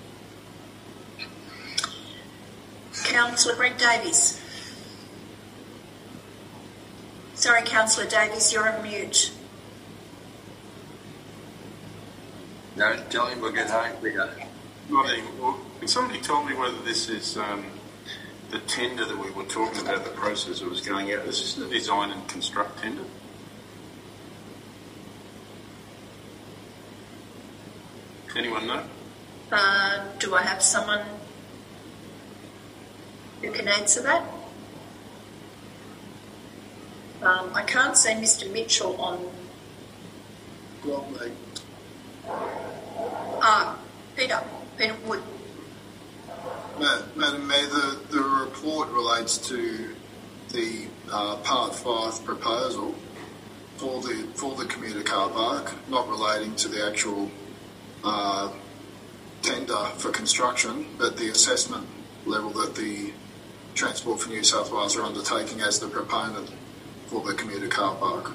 [SPEAKER 1] Councillor Greg Davies. Sorry, Councillor Davies, you're on mute.
[SPEAKER 12] No, tell him we'll get home quicker.
[SPEAKER 10] Not even, well, can somebody tell me whether this is um, the tender that we were talking about, the process that was going out? Is this the design and construct tender? Anyone know?
[SPEAKER 1] Uh, do I have someone who can answer that? Um, I can't see Mister Mitchell on.
[SPEAKER 17] Well, mate.
[SPEAKER 1] Ah, Peter. Peter Wood.
[SPEAKER 17] Madam Mayor, the, the report relates to
[SPEAKER 18] the uh, Part five proposal for the for the commuter car park, not relating to the actual uh, tender for construction, but the assessment level that the Transport for New South Wales are undertaking as the proponent for the commuter car park.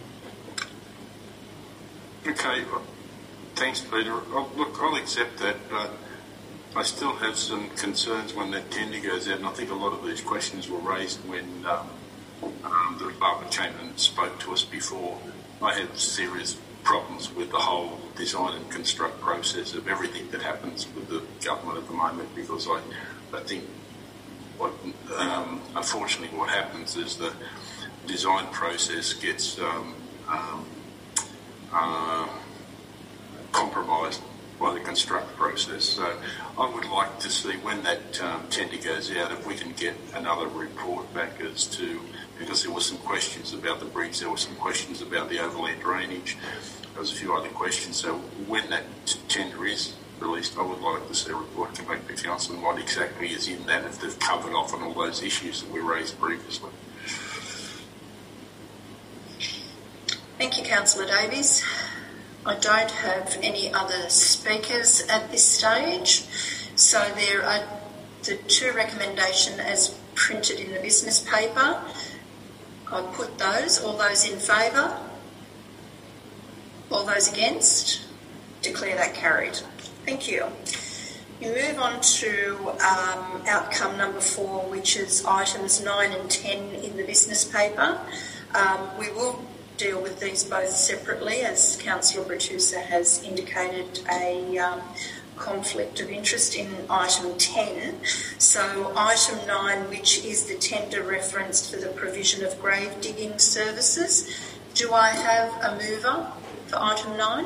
[SPEAKER 10] Okay, well, thanks, Peter. I'll, look, I'll accept that, but I still have some concerns when that tender goes out, and I think a lot of these questions were raised when um, um, the department came and spoke to us before. I had serious problems with the whole design and construct process of everything that happens with the government at the moment, because I, I think what um, unfortunately what happens is the design process gets um, um, uh, compromised by the construct process. So I would like to see when that um, tender goes out, if we can get another report back as to, because there were some questions about the bridge, there were some questions about the overland drainage, there was a few other questions. So when that t- tender is released, I would like to see a report come back to council and what exactly is in that, if they've covered off on all those issues that we raised previously.
[SPEAKER 1] Thank you, Councillor Davies. I don't have any other speakers at this stage, so there are the two recommendations as printed in the business paper. I put those. All those in favour? All those against? Declare that carried. Thank you. We move on to um, outcome number four, which is items nine and ten in the business paper. Um, we will deal with these both separately, as Councillor Bertusa has indicated a um, conflict of interest in item ten. So item nine, which is the tender referenced for the provision of grave digging services. Do I have a mover for item nine?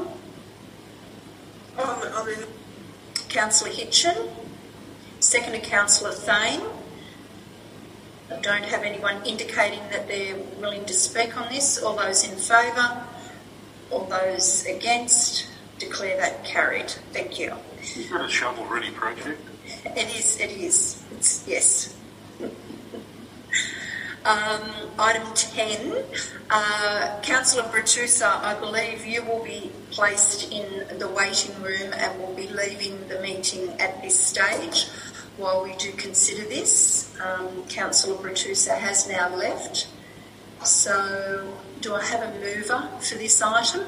[SPEAKER 8] Oh, I mean,
[SPEAKER 1] Councillor Hitchin. Seconded Councillor Thane. I don't have anyone indicating that they're willing to speak on this. All those in favour? All those against? Declare that carried. Thank you.
[SPEAKER 10] You've got a shovel-ready project?
[SPEAKER 1] It is, it is. It's, yes. um, item ten. Uh, Councillor Bertusa, I believe you will be placed in the waiting room and will be leaving the meeting at this stage while we do consider this. Um, Councillor Bertusa has now left. So do I have a mover for this item?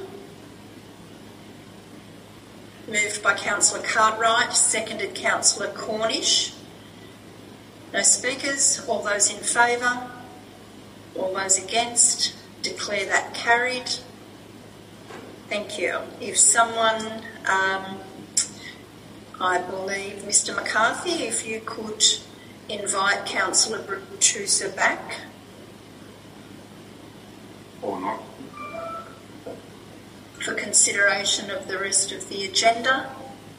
[SPEAKER 1] Moved by Councillor Cartwright, seconded Councillor Cornish. No speakers. All those in favour? All those against? Declare that carried. Thank you. If someone, um, I believe Mister McCarthy, if you could invite Councillor Bertusa back.
[SPEAKER 10] Or not.
[SPEAKER 1] For consideration of the rest of the agenda.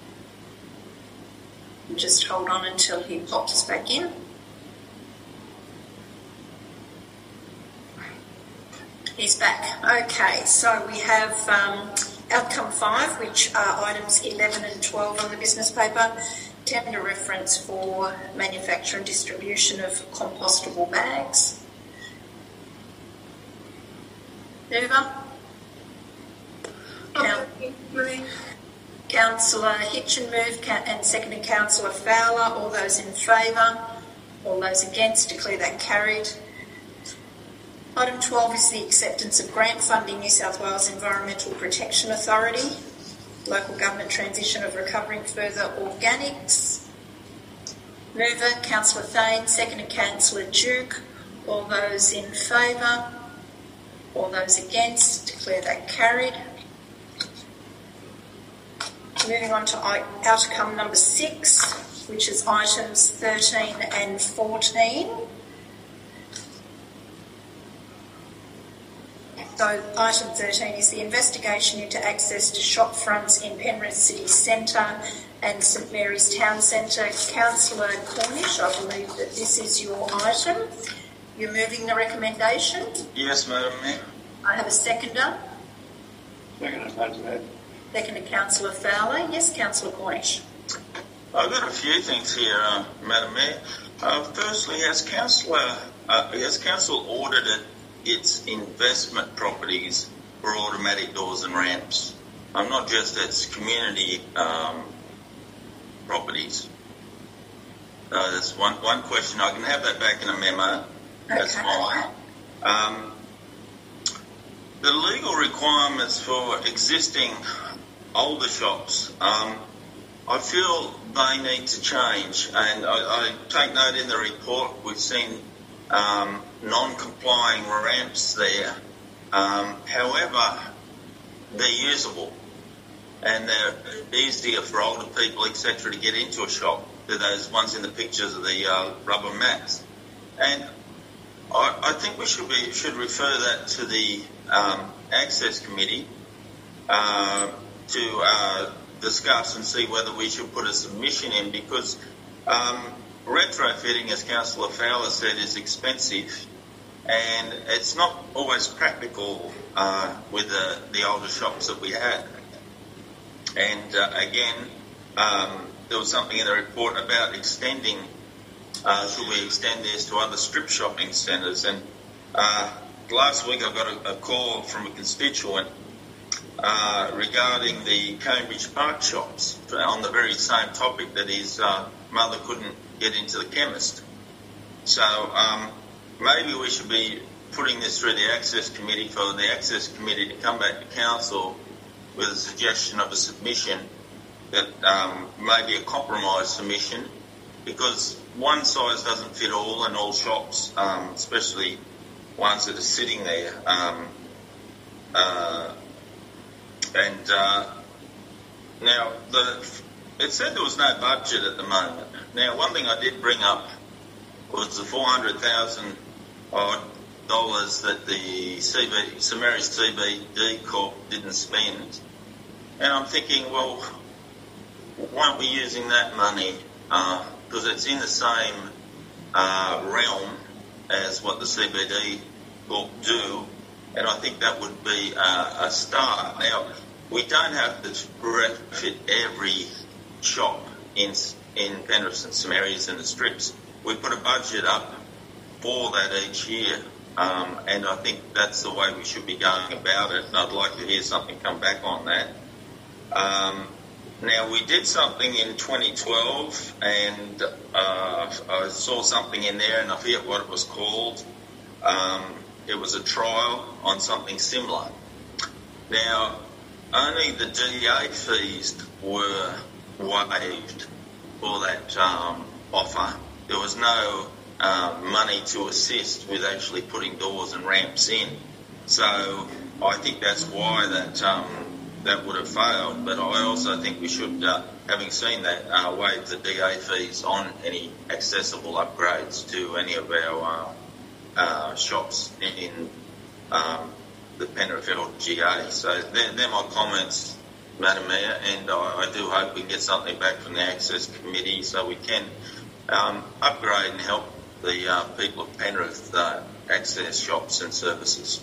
[SPEAKER 1] Just hold on until he pops back in. He's back. Okay, so we have um, outcome five, which are items eleven and twelve on the business paper. Tender reference for manufacture and distribution of compostable bags. Mover?
[SPEAKER 8] Okay.
[SPEAKER 1] Councillor Hitchin moved and seconded Councillor Fowler. All those in favour? All those against? Declare that carried. Item twelve is the acceptance of grant funding New South Wales Environmental Protection Authority, Local Government Transition of Recovering Further Organics. Mover, Councillor Thane, seconded Councillor Duke. All those in favour? All those against? Declare that carried. Moving on to outcome number six, which is items thirteen and fourteen. So item thirteen is the investigation into access to shop fronts in Penrith City Centre and St Mary's Town Centre. Councillor Cornish, I believe that this is your item. You're moving the recommendation?
[SPEAKER 11] Yes, Madam Mayor.
[SPEAKER 1] I have a seconder.
[SPEAKER 9] Second, Madam Mayor.
[SPEAKER 1] Seconded Councillor Fowler. Yes, Councillor Cornish.
[SPEAKER 11] I've got a few things here, uh, Madam Mayor. Uh, firstly, has Councillor uh, has council audited its investment properties for automatic doors and ramps? I'm not just its community um, properties. Uh, that's one one question. I can have that back in a memo. That's
[SPEAKER 1] Okay.
[SPEAKER 11] fine. Um, the legal requirements for existing older shops, um, I feel they need to change. And I, I take note in the report we've seen um, non-complying ramps there. Um, however, they're usable and they're easier for older people, et cetera, to get into a shop than those ones in the pictures of the uh, rubber mats. And I, I think we should be should refer that to the um, Access Committee uh, to uh, discuss and see whether we should put a submission in, because um, retrofitting, as Councillor Fowler said, is expensive. And it's not always practical uh, with the, the older shops that we had. And uh, again, um, there was something in the report about extending, uh, should we extend this to other strip shopping centres? And uh, last week I got a, a call from a constituent uh, regarding the Cambridge Park shops on the very same topic, that his uh, mother couldn't get into the chemist. So um, maybe we should be putting this through the Access Committee for the Access Committee to come back to Council with a suggestion of a submission that um, may be a compromise submission, because one size doesn't fit all, and all shops, um, especially ones that are sitting there. Um, uh, and uh, now, the, it said there was no budget at the moment. Now, one thing I did bring up was the four hundred thousand odd dollars that the C B, St Mary's C B D Corp didn't spend. And I'm thinking, well, why aren't we using that money? Because uh, it's in the same uh, realm as what the C B D Corp do, and I think that would be uh, a start. Now, we don't have to retrofit every shop in in Penrith and St Mary's and the strips. We put a budget up for that each year, um, and I think that's the way we should be going about it, and I'd like to hear something come back on that. Um, now, we did something in twenty twelve, and uh, I saw something in there, and I forget what it was called. Um, it was a trial on something similar. Now, only the D A fees were waived for that um, offer. There was no uh, money to assist with actually putting doors and ramps in. So I think that's why that um, that would have failed. But I also think we should, uh, having seen that, uh, waive the D A fees on any accessible upgrades to any of our uh, uh, shops in um, the Penrith L G A. So they're, they're my comments, Madam Mayor, and I, I do hope we can get something back from the Access Committee so we can um, upgrade and help the uh, people of Penrith uh, access shops and services.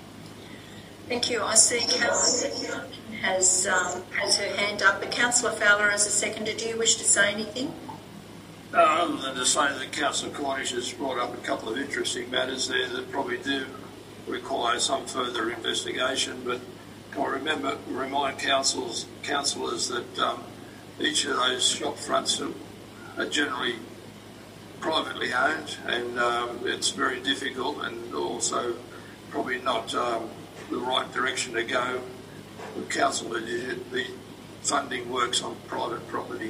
[SPEAKER 1] Thank you. I see Councillor has um, has her hand up, but Councillor Fowler as a seconder, do you wish to say anything?
[SPEAKER 9] Uh, other than to say that Councillor Cornish has brought up a couple of interesting matters there that probably do require some further investigation, but I remember remind councils, councillors that um, each of those shop fronts are, are generally privately owned, and um, it's very difficult and also probably not um, the right direction to go with council that the funding works on private property.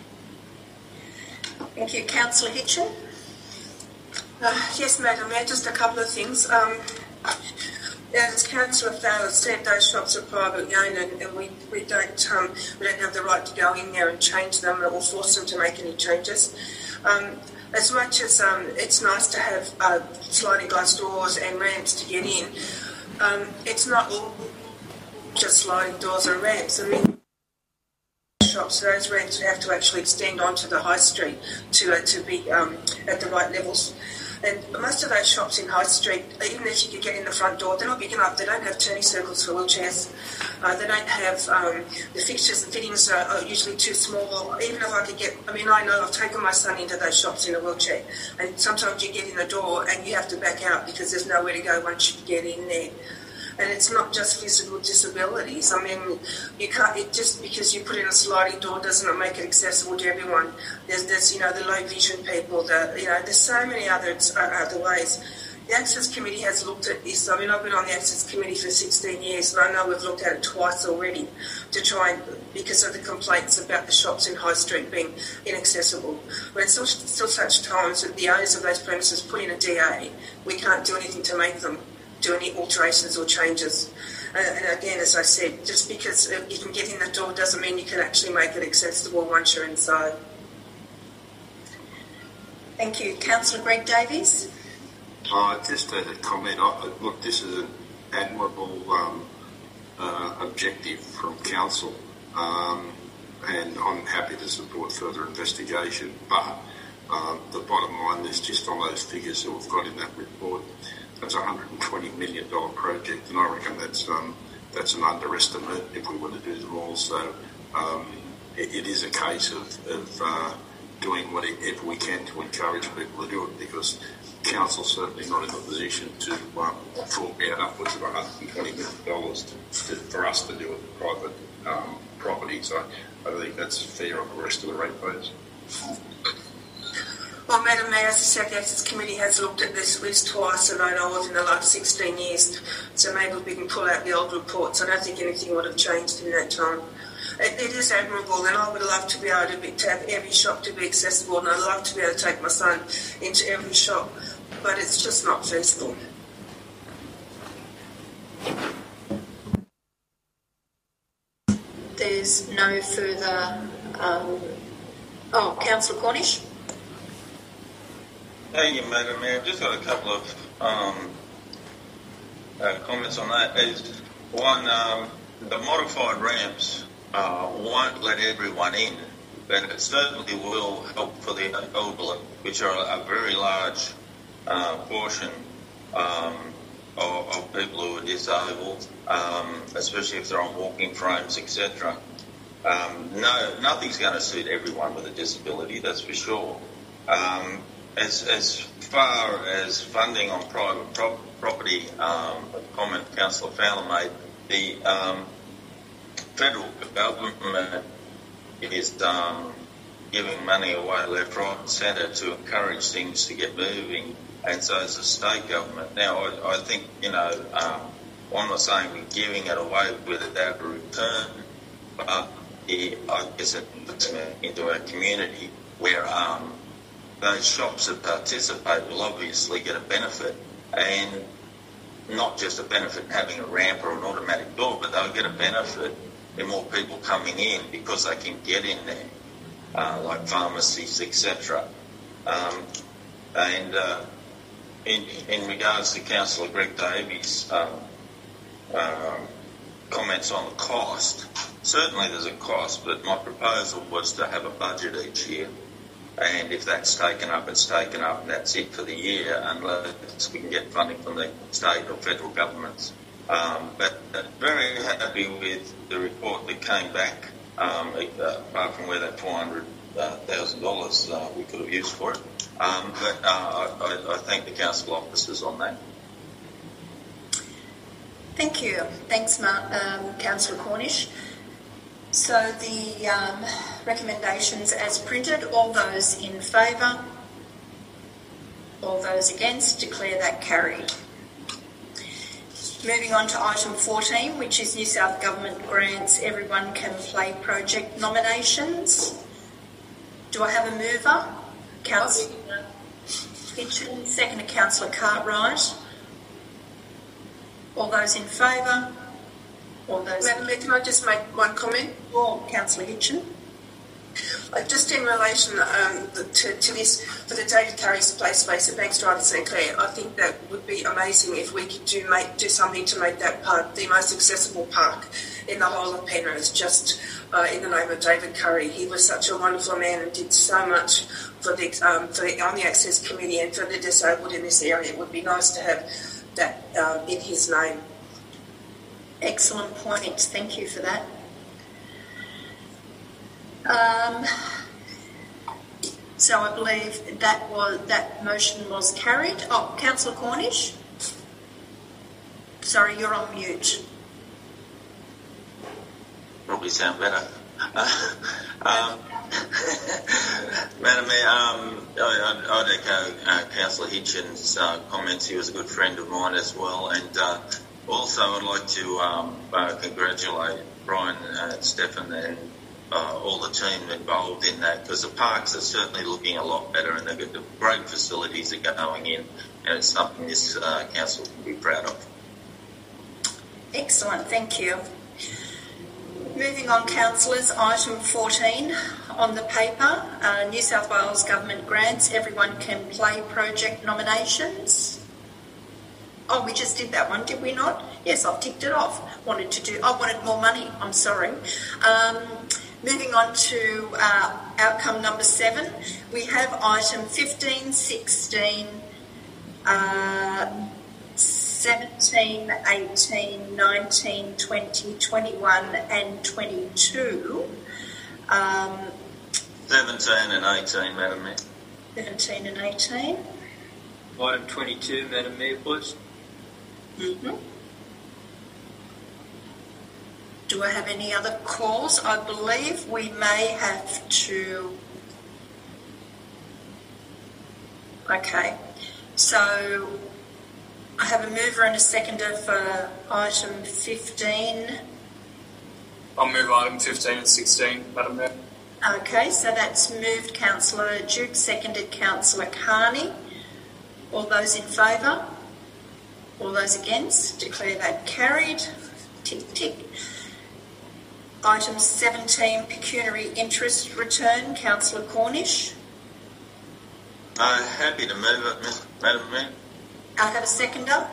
[SPEAKER 1] Thank you. Councillor Hitchen?
[SPEAKER 8] Uh, yes, Madam Mayor, just a couple of things. Um, as Councillor Fowler said, those shops are privately owned, and, and we, we don't um, we don't have the right to go in there and change them or force them to make any changes. Um, as much as um, it's nice to have uh, sliding glass doors and ramps to get in, um, it's not all just sliding doors and ramps. I mean, shops, those ramps have to actually extend onto the high street to uh, to be um, at the right levels. And most of those shops in High Street, even if you could get in the front door, they're not big enough. They don't have turning circles for wheelchairs. Uh, they don't have, um, the fixtures and fittings are, are usually too small. Even if I could get, I mean, I know I've taken my son into those shops in a wheelchair, and sometimes you get in the door and you have to back out because there's nowhere to go once you get in there. And it's not just physical disabilities. I mean, you can't, it just because you put in a sliding door doesn't make it accessible to everyone. There's, there's you know, the low vision people, the, you know, there's so many other, uh, other ways. The Access Committee has looked at this. I mean, I've been on the Access Committee for sixteen years, and I know we've looked at it twice already to try and, because of the complaints about the shops in High Street being inaccessible. But it's still, still such times that the owners of those premises put in a D A, we can't do anything to make them do any alterations or changes. Uh, and again, as I said, just because you can get in the door doesn't mean you can actually make it accessible once you're inside.
[SPEAKER 1] Thank you. Councillor Greg Davies.
[SPEAKER 10] Uh, just a comment. I, look, this is an admirable um, uh, objective from Council, um, and I'm happy to support further investigation. But uh, the bottom line is just on those figures that we've got in that report. That's a one hundred twenty million dollars project, and I reckon that's um, that's an underestimate if we were to do them all. So um, it, it is a case of, of uh, doing whatever we can to encourage people to do it, because Council's certainly not in a position to um, fork out upwards of one hundred twenty million dollars to, to, for us to do it with private um, property. So I think that's fair on the rest of the ratepayers.
[SPEAKER 8] Well, Madam Mayor, as I said, the Access Committee has looked at this at least twice, and I know of in the last sixteen years, so maybe we can pull out the old reports. I don't think anything would have changed in that time. It, it is admirable, and I would love to be able to, be, to have every shop to be accessible, and I'd love to be able to take my son into every shop, but it's just not feasible.
[SPEAKER 1] There's no further... Um, oh, Councillor Cornish.
[SPEAKER 11] Thank you, Madam Mayor. I've just got a couple of um, uh, comments on that. Is one, um, the modified ramps uh, won't let everyone in, but it certainly will help for the elderly, which are a very large uh, portion um, of, of people who are disabled, um, especially if they're on walking frames, et cetera. Um, no, nothing's going to suit everyone with a disability, that's for sure. Um, As, as far as funding on private pro- property, um, a comment Councillor Fowler made, the um, federal government is um, giving money away left, right and centre to encourage things to get moving, and so is the state government. Now, I, I think, you know, um, I'm not saying we're giving it away without a return, but it, I guess it puts into our community where um, those shops that participate will obviously get a benefit, and not just a benefit in having a ramp or an automatic door, but they'll get a benefit in more people coming in because they can get in there, uh, like pharmacies, et cetera. Um, and uh, in, in regards to Councillor Greg Davies' um, uh, comments on the cost, certainly there's a cost, but my proposal was to have a budget each year. And if that's taken up, it's taken up, and that's it for the year, unless we can get funding from the state or federal governments. Um, but uh, very happy with the report that came back, um, uh, apart from where that four hundred thousand dollars uh, we could have used for it. Um, but uh, I, I thank the council officers on that.
[SPEAKER 1] Thank you. Thanks, Mark, um, Councillor Cornish. So the um, recommendations as printed, all those in favour, all those against, declare that carried. Moving on to item fourteen, which is New South Government grants Everyone Can Play project nominations. Do I have a mover? Councillor Hitchen, second to Councillor Cartwright. All those in favour? All those.
[SPEAKER 8] Madam Mayor, can I just make one comment?
[SPEAKER 1] Oh, Councillor Hitchen.
[SPEAKER 8] Uh, just in relation um, the, to, to this, for the David Curry's play space at Banks Drive in St Clair, I think that would be amazing if we could do make do something to make that park the most accessible park in the whole of Penrith, just uh, in the name of David Curry. He was such a wonderful man and did so much for the, um, for the on the Access Committee and for the disabled in this area. It would be nice to have that um, in his name.
[SPEAKER 1] Excellent point. Thank you for that. Um, so I believe that was that motion was carried. Oh, Councillor Cornish. Sorry, you're on mute.
[SPEAKER 11] Probably sound better. Uh, um, Madam Mayor, um, I, I'd echo uh, Councillor Hitchens' uh, comments. He was a good friend of mine as well, and uh, also I'd like to um, uh, congratulate Brian, uh, Stefan, and uh, all the team involved in that, because the parks are certainly looking a lot better, and they've got the great facilities that are going in, and it's something this uh, council can be proud of.
[SPEAKER 1] Excellent, thank you. Moving on, councillors, item fourteen on the paper, uh, New South Wales Government grants, everyone can play project nominations. Oh, we just did that one, did we not? Yes, I've ticked it off. Wanted to do, I wanted more money, I'm sorry. Um, moving on to uh, outcome number seven, we have item fifteen, sixteen, uh, seventeen, eighteen, nineteen, twenty, twenty-one and twenty-two. Um,
[SPEAKER 11] seventeen and eighteen, Madam Mayor.
[SPEAKER 1] seventeen and eighteen.
[SPEAKER 5] Item twenty-two, Madam Mayor, please.
[SPEAKER 1] Mm-hmm. Do I have any other calls? I believe we may have to... Okay, so I have a mover and a seconder for item fifteen.
[SPEAKER 3] I'll move item fifteen and sixteen, Madam Mayor.
[SPEAKER 1] Okay, so that's moved Councillor Duke, seconded Councillor Carney. All those in favour? All those against? Declare that carried. Tick, tick. Item seventeen, pecuniary interest return, Councillor Cornish.
[SPEAKER 11] Uh, happy to move it, Miz Madam Mayor.
[SPEAKER 1] I have a seconder.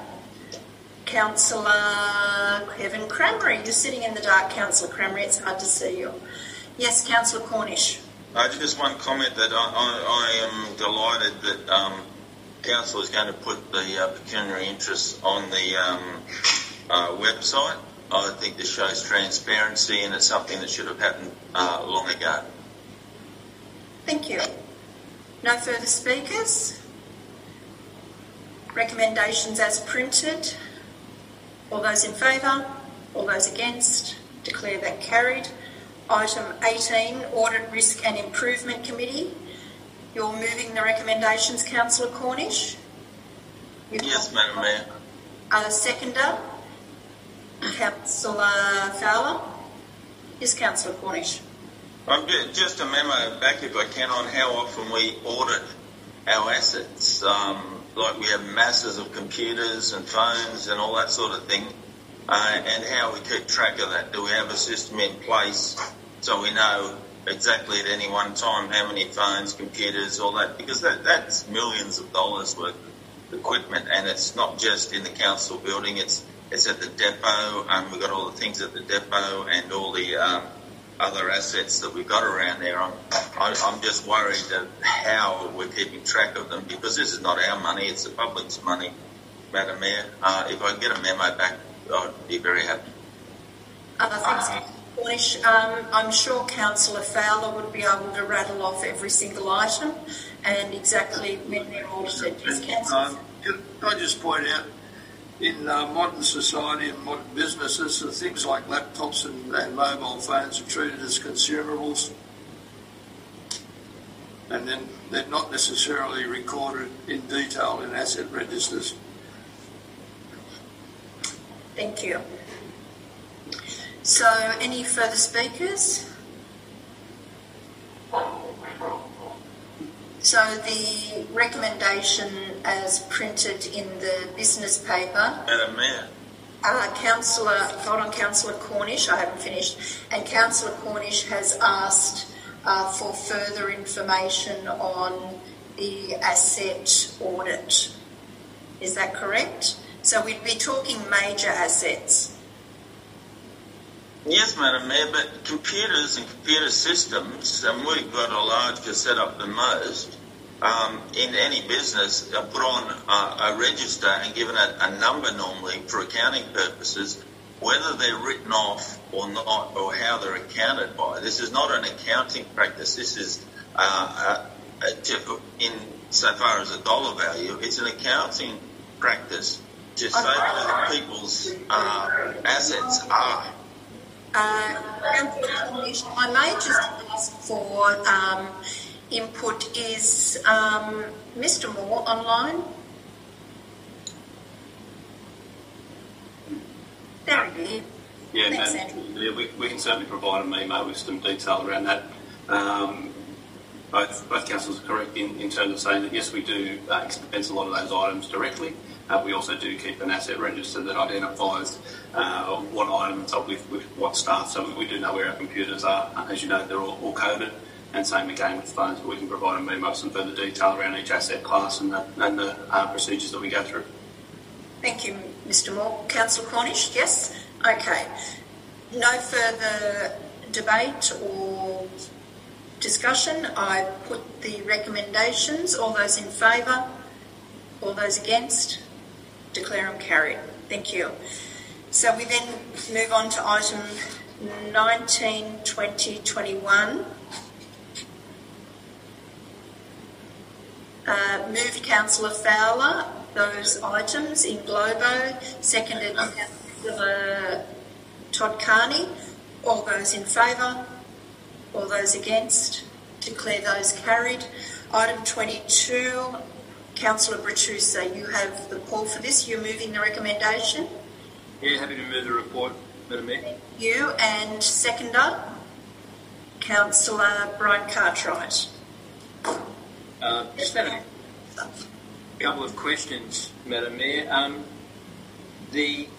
[SPEAKER 1] Councillor Kevin Crameri. You're sitting in the dark, Councillor Crameri. It's hard to see you. Yes, Councillor Cornish.
[SPEAKER 11] Uh, just one comment that I, I, I am delighted that um, Council is going to put the uh, pecuniary interest on the um, uh, website. I think this shows transparency, and it's something that should have happened uh, long ago.
[SPEAKER 1] Thank you. No further speakers? Recommendations as printed. All those in favour? All those against? Declare that carried. Item eighteen, Audit, Risk and Improvement Committee. You're moving the recommendations, Councillor Cornish? You've
[SPEAKER 11] yes, Madam Mayor.
[SPEAKER 1] A seconder, Councillor Fowler. Yes, Councillor Cornish.
[SPEAKER 11] Um, just a memo back, if I can, on how often we audit our assets. Um, like we have masses of computers and phones and all that sort of thing, uh, and how we keep track of that. Do we have a system in place so we know exactly at any one time how many phones, computers, all that? Because that, that's millions of dollars worth of equipment, and it's not just in the council building, it's it's at the depot. Um, we've got all the things at the depot and all the um, other assets that we've got around there. I'm, I'm just worried that how we're keeping track of them, because this is not our money, it's the public's money, Madam Mayor. Uh, if I can get a memo back, I'd be very happy.
[SPEAKER 1] Uh, thanks, Cornish. Um, I'm sure Councillor Fowler would be able to rattle off every single item and exactly when they're audited. Yes, Councillor.
[SPEAKER 9] Um, can I just point out, in uh, modern society and modern businesses, uh, things like laptops and, and mobile phones are treated as consumables, and then they're not necessarily recorded in detail in asset registers.
[SPEAKER 1] Thank you. So, any further speakers? So the recommendation as printed in the business paper.
[SPEAKER 11] Madam Mayor.
[SPEAKER 1] Uh, Councillor, hold on, Councillor Cornish, I haven't finished. And Councillor Cornish has asked uh, for further information on the asset audit. Is that correct? So we'd be talking major assets.
[SPEAKER 11] Yes, Madam Mayor, but computers and computer systems, and we've got a larger setup than most, um, in any business are put on a, a register and given a, a number normally for accounting purposes, whether they're written off or not, or how they're accounted by. This is not an accounting practice. This is, uh, a, a, in so far as a dollar value, it's an accounting practice to say what people's uh, assets are.
[SPEAKER 1] Uh, I may just ask for um, input. Is um, Mister Moore online? There he is.
[SPEAKER 19] Yeah,
[SPEAKER 1] Thanks,
[SPEAKER 19] Madam, yeah we, we can certainly provide an email with some detail around that. Um, both, both councils are correct in, in terms of saying that, yes, we do uh, expense a lot of those items directly. Uh, we also do keep an asset register that identifies uh, what items are with, with what staff, so we do know where our computers are. Uh, as you know, they're all, all coded, and same again with phones, but we can provide a memo with some further detail around each asset class and the, and the uh, procedures that we go through.
[SPEAKER 1] Thank you, Mister Moore. Councillor Cornish, yes? Okay. No further debate or discussion. I put the recommendations. All those in favour? All those against? Declare them carried. Thank you. So we then move on to item nineteen, twenty, twenty-one. Uh, moved Councillor Fowler those items in globo, seconded Councillor Todd Carney. All those in favour? All those against? Declare those carried. Item twenty-two. Councillor Bertuzza, you have the call for this. You're moving the recommendation.
[SPEAKER 5] Yeah, happy to move the report, Madam Mayor.
[SPEAKER 1] Thank you. And seconder, Councillor Brian Cartwright.
[SPEAKER 5] Uh, just had a couple of questions, Madam Mayor. Um, the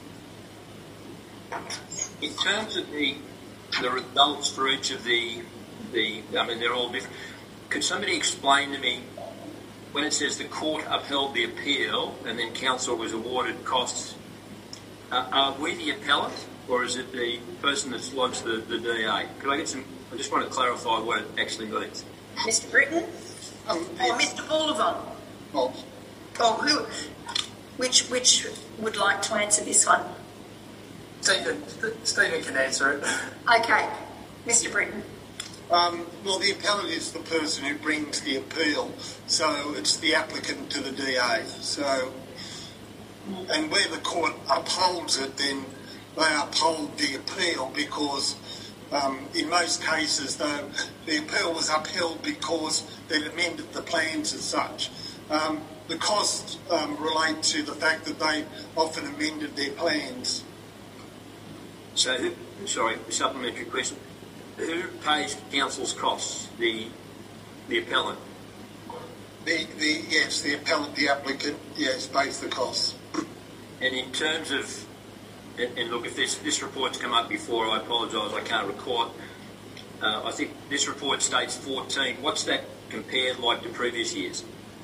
[SPEAKER 5] in terms of the the results for each of the the, I mean, they're all different. Could somebody explain to me, when it says the court upheld the appeal and then council was awarded costs, uh, are we the appellant or is it the person that's lodged the, the D A? Could I get some, I just want to clarify what it actually means.
[SPEAKER 1] Mister Britton? Um, or Mister Bullivant?
[SPEAKER 18] Oh.
[SPEAKER 1] Oh, who, which, which would like to answer this one?
[SPEAKER 20] Stephen, Stephen can answer it.
[SPEAKER 1] Okay. Mister Britton.
[SPEAKER 13] Um, well, the appellant is the person who brings the appeal, so it's the applicant to the D A. So, and where the court upholds it, then they uphold the appeal because um, in most cases, though, the appeal was upheld because they'd amended the plans as such. Um, the costs um, relate to the fact that they often amended their plans.
[SPEAKER 5] So, who, sorry, supplementary question. Who pays council's costs? The the appellant?
[SPEAKER 13] The, the yes, the appellant, the applicant, yes, pays the costs.
[SPEAKER 5] And in terms of, and, and look, if this, this report's come up before, I apologise, I can't recall it. Uh, I think this report states fourteen. What's that compared like to previous years?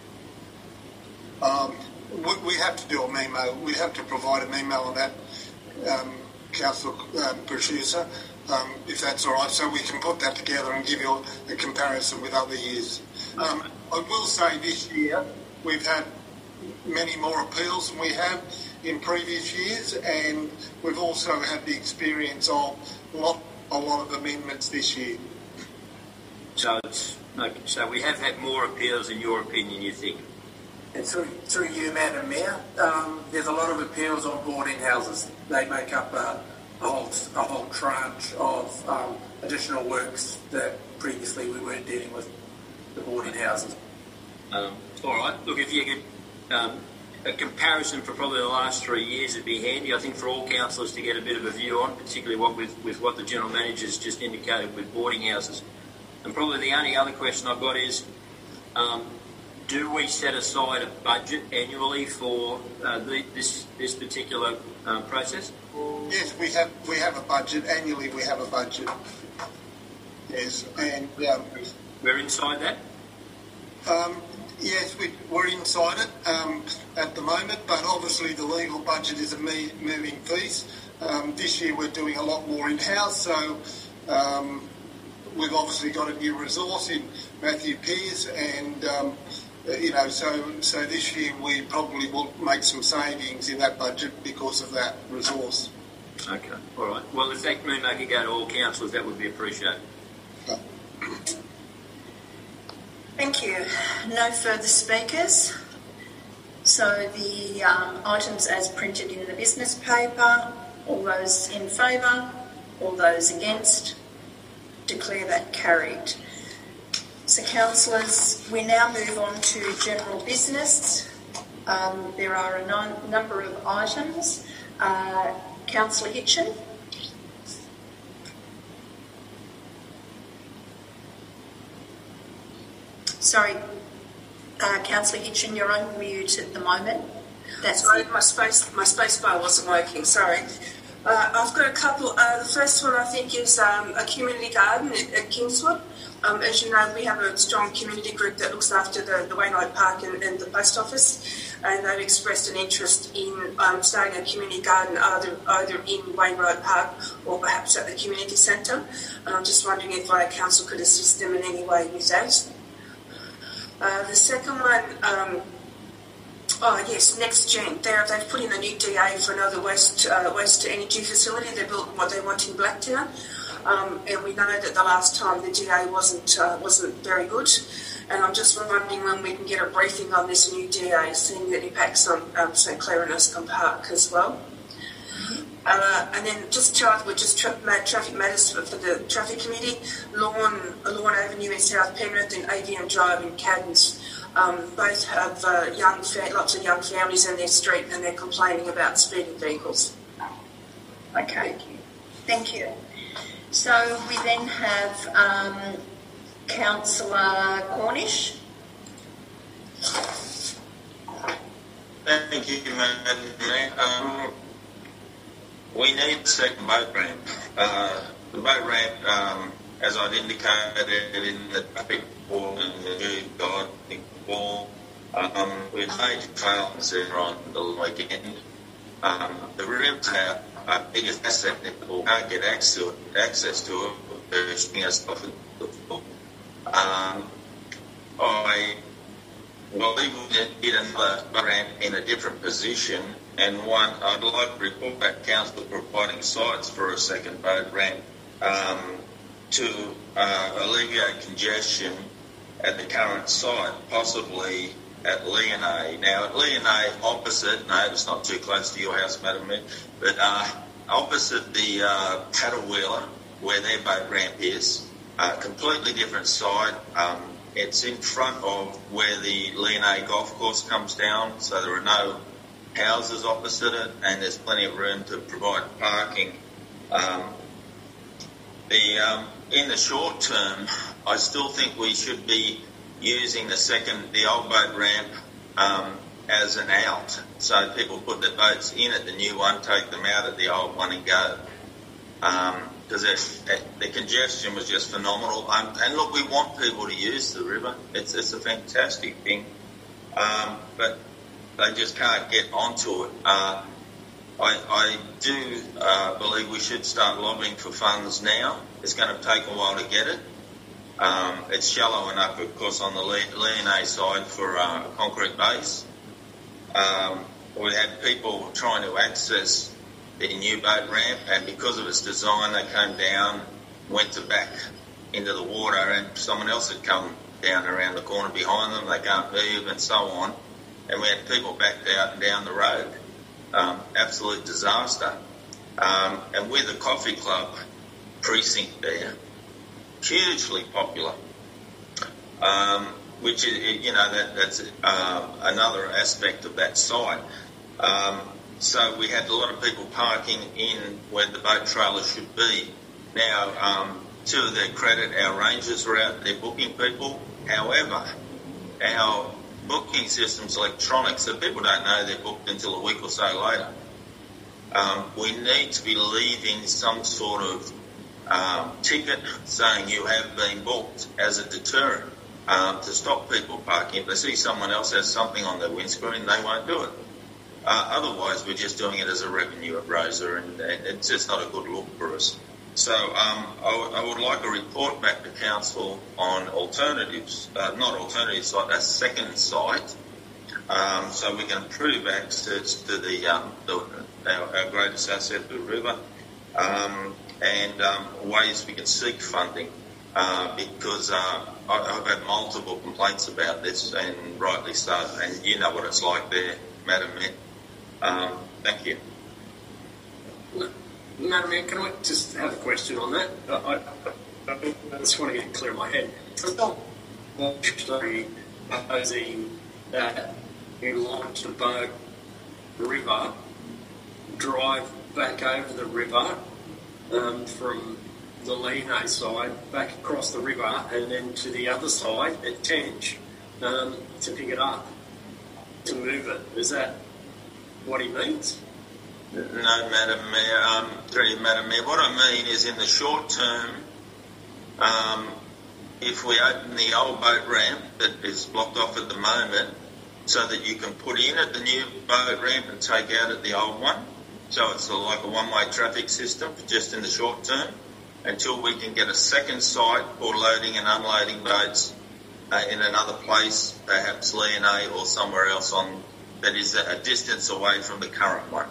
[SPEAKER 13] Um, we, we have to do a memo. We have to provide a memo on that, um, Councillor um, Bertuzza. Um, if that's all right, so we can put that together and give you a, a comparison with other years. Um, I will say this year we've had many more appeals than we have in previous years, and we've also had the experience of a lot, a lot of amendments this year.
[SPEAKER 5] So, it's, okay, so we have had more appeals in your opinion, you think?
[SPEAKER 16] And through, through you, Madam Mayor, um, there's a lot of appeals on boarding houses. They make up a A whole, a whole tranche of um, additional works that previously we weren't dealing with, the boarding houses.
[SPEAKER 5] Um, all right. Look, if you could, um, a comparison for probably the last three years would be handy, I think, for all councillors to get a bit of a view on, particularly what with, with what the General Manager's just indicated with boarding houses. And probably the only other question I've got is, um, do we set aside a budget annually for uh, the, this this particular uh, process?
[SPEAKER 13] Yes, we have we have a budget. Annually we have a budget.
[SPEAKER 9] Yes, and um,
[SPEAKER 5] we're inside that.
[SPEAKER 9] Um, yes, we, we're inside it um, at the moment, but obviously the legal budget is a me- moving feast. Um, this year we're doing a lot more in-house, so um, we've obviously got a new resource in Matthew Pearce, and um, you know, so so this year we probably will make some savings in that budget because of that resource.
[SPEAKER 5] Okay, all right. Well, if that can make it go to all councillors, that would be appreciated.
[SPEAKER 1] Thank you. No further speakers. So the um, items as printed in the business paper, all those in favour, all those against, declare that carried. So councillors, we now move on to general business. Um, there are a non- number of items. Uh, Councillor Hitchen. Sorry, uh, Councillor Hitchen, you're on mute at the moment. That's
[SPEAKER 8] Sorry, my space my space bar wasn't working. Sorry. Uh, I've got a couple. Uh, the first one I think is um, a community garden at, at Kingswood. Um, as you know, we have a strong community group that looks after the, the Wainwright Park and, and the post office, and they've expressed an interest in um, starting a community garden either, either in Wainwright Park or perhaps at the community centre. And I'm just wondering if our council could assist them in any way with that. Uh, the second one, um, oh yes, NextGen. They're, they've put in a new D A for another waste uh, waste to energy facility. They built what they want in Blacktown, um, and we know that the last time the D A wasn't uh, wasn't very good. And I'm just wondering when we can get a briefing on this new D A, seeing that it impacts on um, St Clair and Erskine Park as well. Uh, and then just two other, just tra- traffic matters for, for the traffic committee. Lawn, Lawn Avenue in South Penrith and A V M Drive in Caddens. Um, both have uh, young, fa- lots of young families in their street, and they're complaining about speeding vehicles.
[SPEAKER 1] Okay, thank you. So we then have um, Councillor Cornish.
[SPEAKER 11] Thank you, Madam Mayor. Um, we need the second boat ramp. Uh, the boat ramp, um, as I'd indicated in the traffic report and the new guiding wall, um, we had major failings there on the weekend. Um, the river's our, our biggest asset, people can't get access to it, access to it, they're shooting us off at the floor. Um, I believe we did another ramp in a different position, and one I'd like to report back council providing sites for a second boat ramp um, to uh, alleviate congestion at the current site, possibly at Leonay. Now at Leonay opposite, no, it's not too close to your house, Madam Mayor, but uh, opposite the uh, paddle wheeler where their boat ramp is, a uh, completely different site. Um, It's in front of where the Leonay golf course comes down, so there are no houses opposite it, and there's plenty of room to provide parking. Um, the um, in the short term, I still think we should be using the second, the old boat ramp um, as an out, so people put their boats in at the new one, take them out at the old one, and go. Um, because the congestion was just phenomenal. Um, and look, we want people to use the river. It's it's a fantastic thing, um, but they just can't get onto it. Uh, I, I do uh, believe we should start lobbying for funds now. It's going to take a while to get it. Um, it's shallow enough, of course, on the Leonay side for uh, a concrete base. Um, we had people trying to access the new boat ramp, and because of its design, they came down, went to back into the water, and someone else had come down around the corner behind them. They can't move, and so on. And we had people backed out and down the road. Um, absolute disaster. Um, and with the Coffee Club precinct there, hugely popular. Um, which is, you know, that, that's uh, another aspect of that site. Um, So we had a lot of people parking in where the boat trailer should be. Now, um, to their credit, our rangers are out there booking people. However, our booking system's electronic, so people don't know they're booked until a week or so later. Um, we need to be leaving some sort of um, ticket saying you have been booked as a deterrent um, to stop people parking. If they see someone else has something on their windscreen, they won't do it. Uh, otherwise, we're just doing it as a revenue raiser, and, and it's just not a good look for us. So um, I, w- I would like a report back to council on alternatives, uh, not alternatives, like a second site, um, so we can improve access to the, um, the our, our greatest asset, the river, um, and um, ways we can seek funding, uh, because uh, I, I've had multiple complaints about this, and rightly so, and you know what it's like there, Madam Mayor. Um, thank you.
[SPEAKER 4] Madam Mayor, can I just have a question on that? I, I, I just want to get it clear in my head. I'm actually proposing that you launch the boat river, drive back over the river um, from the Lino side, back across the river, and then to the other side at Tench um, to pick it up, to move it. Is that what he means?
[SPEAKER 11] No, Madam Mayor. Um, through you, Madam Mayor. What I mean is, in the short term, um, if we open the old boat ramp that is blocked off at the moment, so that you can put in at the new boat ramp and take out at the old one, so it's a, like a one-way traffic system just in the short term, until we can get a second site for loading and unloading boats uh, in another place, perhaps Leonay or somewhere else on that is a, a distance away from the current one.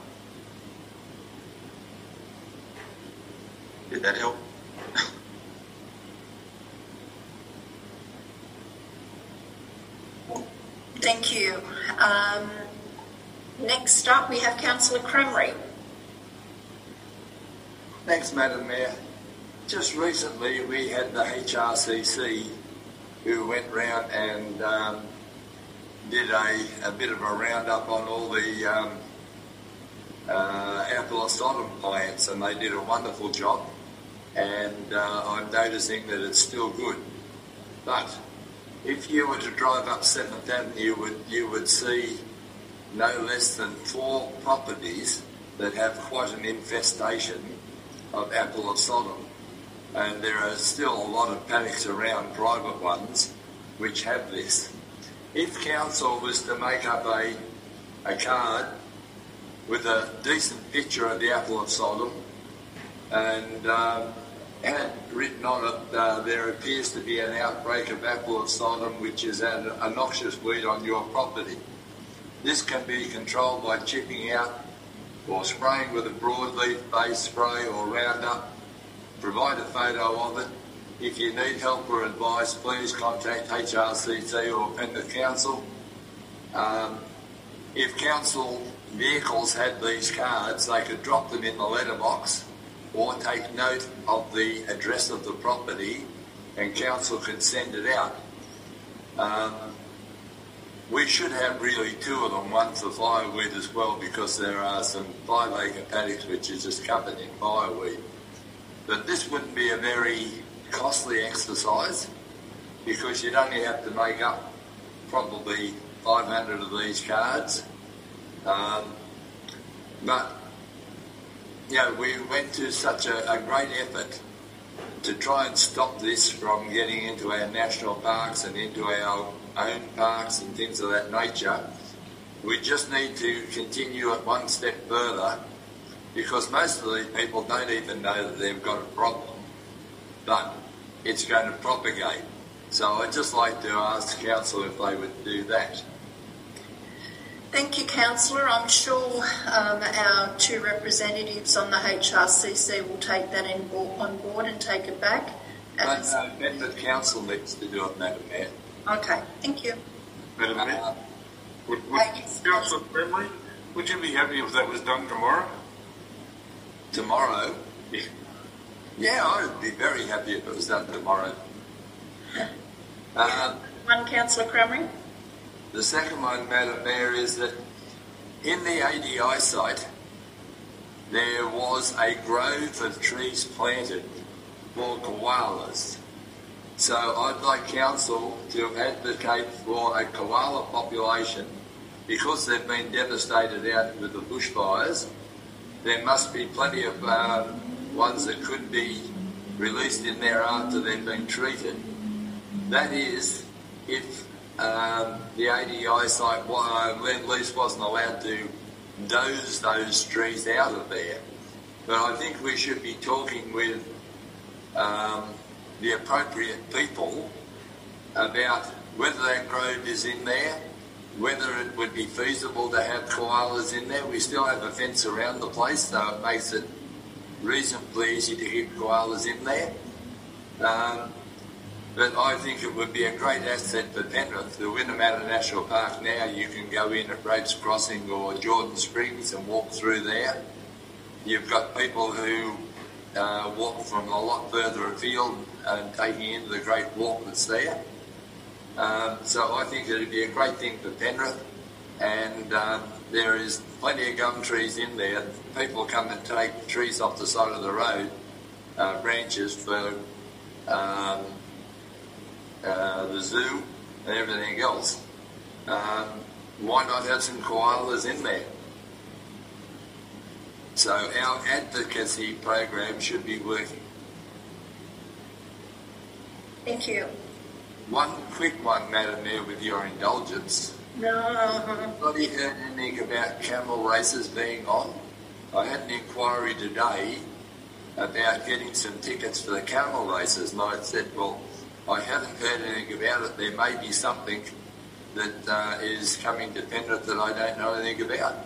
[SPEAKER 11] Did that help?
[SPEAKER 1] Thank you. Um, next up, we have Councillor Crameri.
[SPEAKER 12] Thanks, Madam Mayor. Just recently, we had the H R C C who went round and um, did a, a bit of a roundup on all the um, uh, apple and Sodom plants, and they did a wonderful job. And uh, I'm noticing that it's still good. But if you were to drive up seventh Avenue, you would, you would see no less than four properties that have quite an infestation of apple and Sodom. And there are still a lot of panics around private ones which have this. If council was to make up a, a card with a decent picture of the apple of Sodom and um, had written on it, uh, there appears to be an outbreak of apple of Sodom, which is an, a noxious weed on your property. This can be controlled by chipping out or spraying with a broadleaf-based spray or Roundup. Provide a photo of it. If you need help or advice, please contact H R C C or Penrith Council. Um, if council vehicles had these cards, they could drop them in the letterbox or take note of the address of the property, and council can send it out. Um, we should have really two of them, one for fireweed as well, because there are some five-acre paddocks which are just covered in fireweed. But this wouldn't be a very costly exercise, because you'd only have to make up probably five hundred of these cards. Um, but you know, we went to such a, a great effort to try and stop this from getting into our national parks and into our own parks and things of that nature. We just need to continue it one step further, because most of these people don't even know that they've got a problem, but it's going to propagate. So I'd just like to ask council if they would do that.
[SPEAKER 1] Thank you, Councillor. I'm sure um, our two representatives on the H R C C will take that in bo- on board and take it back.
[SPEAKER 12] But no, Bedford Council needs to do it, Madam Mayor.
[SPEAKER 1] Okay, thank you.
[SPEAKER 10] Madam Mayor, uh, would, would, Councillor Crameri, would you be happy if that was done tomorrow?
[SPEAKER 12] Tomorrow?
[SPEAKER 10] Yeah.
[SPEAKER 12] Yeah, I would be very happy if it was done tomorrow. Uh,
[SPEAKER 1] One, Councillor Crameri.
[SPEAKER 12] The second one, Madam Mayor, is that in the A D I site, there was a grove of trees planted for koalas. So I'd like council to advocate for a koala population, because they've been devastated out with the bushfires. There must be plenty of uh, ones that could be released in there after they've been treated. That is, if um, the A D I site uh, Lend-Lease wasn't allowed to doze those trees out of there. But I think we should be talking with um, the appropriate people about whether that grove is in there, whether it would be feasible to have koalas in there. We still have a fence around the place, so it makes it reasonably easy to keep koalas in there. Um, but I think it would be a great asset for Penrith. The Winnemata National Park now, you can go in at Rapes Crossing or Jordan Springs and walk through there. You've got people who uh, walk from a lot further afield and taking into the great walk that's there. Um, so I think it would be a great thing for Penrith, and um, there is plenty of gum trees in there. People come and take trees off the side of the road, uh, branches for um, uh, the zoo and everything else. Um, why not have some koalas in there? So our advocacy program should be working.
[SPEAKER 6] Thank you.
[SPEAKER 12] One quick one, Madam Mayor, with your indulgence.
[SPEAKER 6] No.
[SPEAKER 12] Anybody heard anything about camel races being on? I had an inquiry today about getting some tickets for the camel races, and I said, well, I haven't heard anything about it. There may be something that uh, is coming to Penrith that I don't know anything about.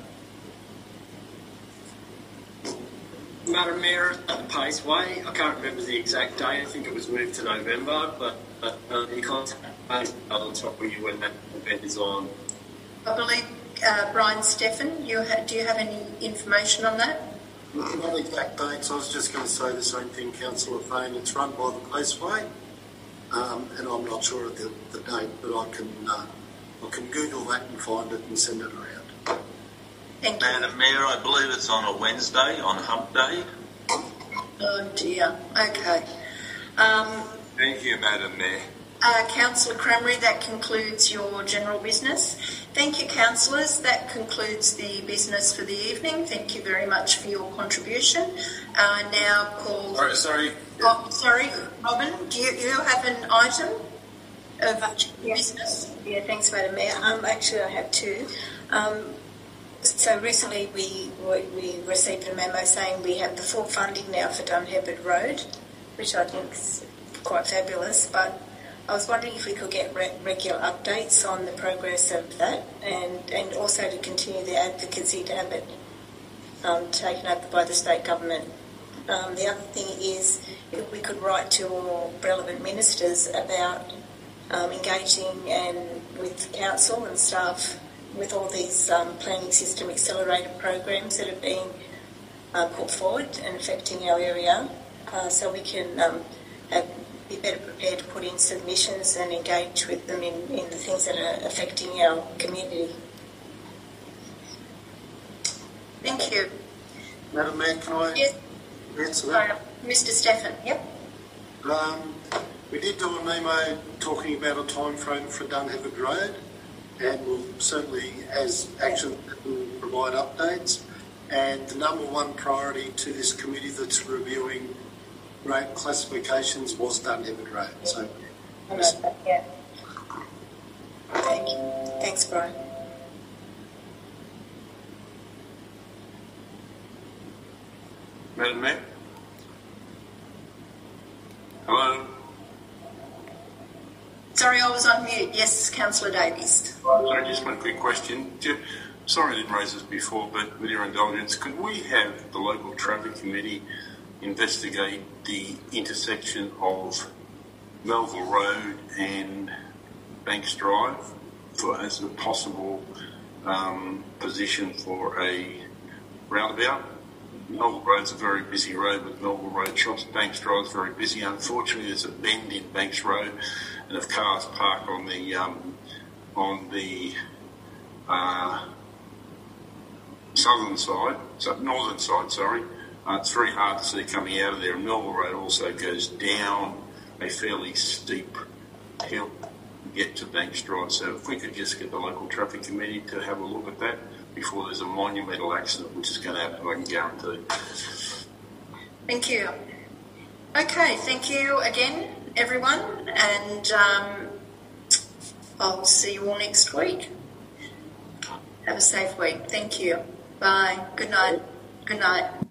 [SPEAKER 4] Madam Mayor, at the Paceway, I can't remember the exact date. I think it was moved to November, but, but uh, you can't I'll talk with you when that event is on.
[SPEAKER 6] I believe uh, Brian Steffen, you ha- do you have any information on that?
[SPEAKER 17] Not exact dates. I was just going to say the same thing, Councillor Fane. It's run by the Paceway, um, and I'm not sure of the, the date, but I can uh, I can Google that and find it and send it around.
[SPEAKER 6] Thank you.
[SPEAKER 11] Madam Mayor, I believe it's on a Wednesday, on Hump Day.
[SPEAKER 6] Oh dear. Okay. Um,
[SPEAKER 12] Thank you, Madam Mayor.
[SPEAKER 6] Uh, Councillor Crameri, that concludes your general business. Thank you, councillors. That concludes the business for the evening. Thank you very much for your contribution. Uh, now call...
[SPEAKER 9] Sorry, sorry.
[SPEAKER 6] Oh, sorry, Robin, do you, you have an item of business?
[SPEAKER 15] Yeah, thanks, Madam Mayor. Um, actually, I have two. Um, so recently we, we received a memo saying we have the full funding now for Dunhebert Road, which I think is quite fabulous, but I was wondering if we could get re- regular updates on the progress of that, and, and also to continue the advocacy to have it um, taken up by the state government. Um, the other thing is if we could write to all relevant ministers about um, engaging and with council and staff with all these um, planning system accelerator programs that are being uh, put forward and affecting our area, uh, so we can um, have be better prepared to put in submissions and engage with them in, in the things that are affecting our community.
[SPEAKER 6] Thank you.
[SPEAKER 17] Madam Mayor, can I
[SPEAKER 6] yes.
[SPEAKER 17] answer that?
[SPEAKER 6] Uh, Mister Steffen, yep.
[SPEAKER 17] Um, we did do a memo talking about a time frame for Dunhebert Road, and we'll certainly, as action, we'll provide updates. And the number one priority to this committee that's reviewing road classifications was Dunhebert Road. So,
[SPEAKER 15] yeah. Thank you. Thanks, Brian.
[SPEAKER 10] Madam Mayor? Hello?
[SPEAKER 6] Sorry, I was on mute. Yes, Councillor Davies.
[SPEAKER 10] Sorry, just one quick question. Sorry I didn't raise this before, but with your indulgence, could we have the local traffic committee investigate the intersection of Melville Road and Banks Drive for as a possible um, position for a roundabout? Melville Road's a very busy road with Melville Road shops. Banks Drive's very busy. Unfortunately, there's a bend in Banks Road, and if cars park on the um, on the uh, southern side, so northern side, sorry, uh, it's very hard to see coming out of there. And Melville Road also goes down a fairly steep hill to get to Banks Drive. So if we could just get the local traffic committee to have a look at that before there's a monumental accident, which is going to happen, I can guarantee.
[SPEAKER 6] Thank you. Okay, thank you again, everyone, and um, I'll see you all next week. Have a safe week. Thank you. Bye. Good night. Good night.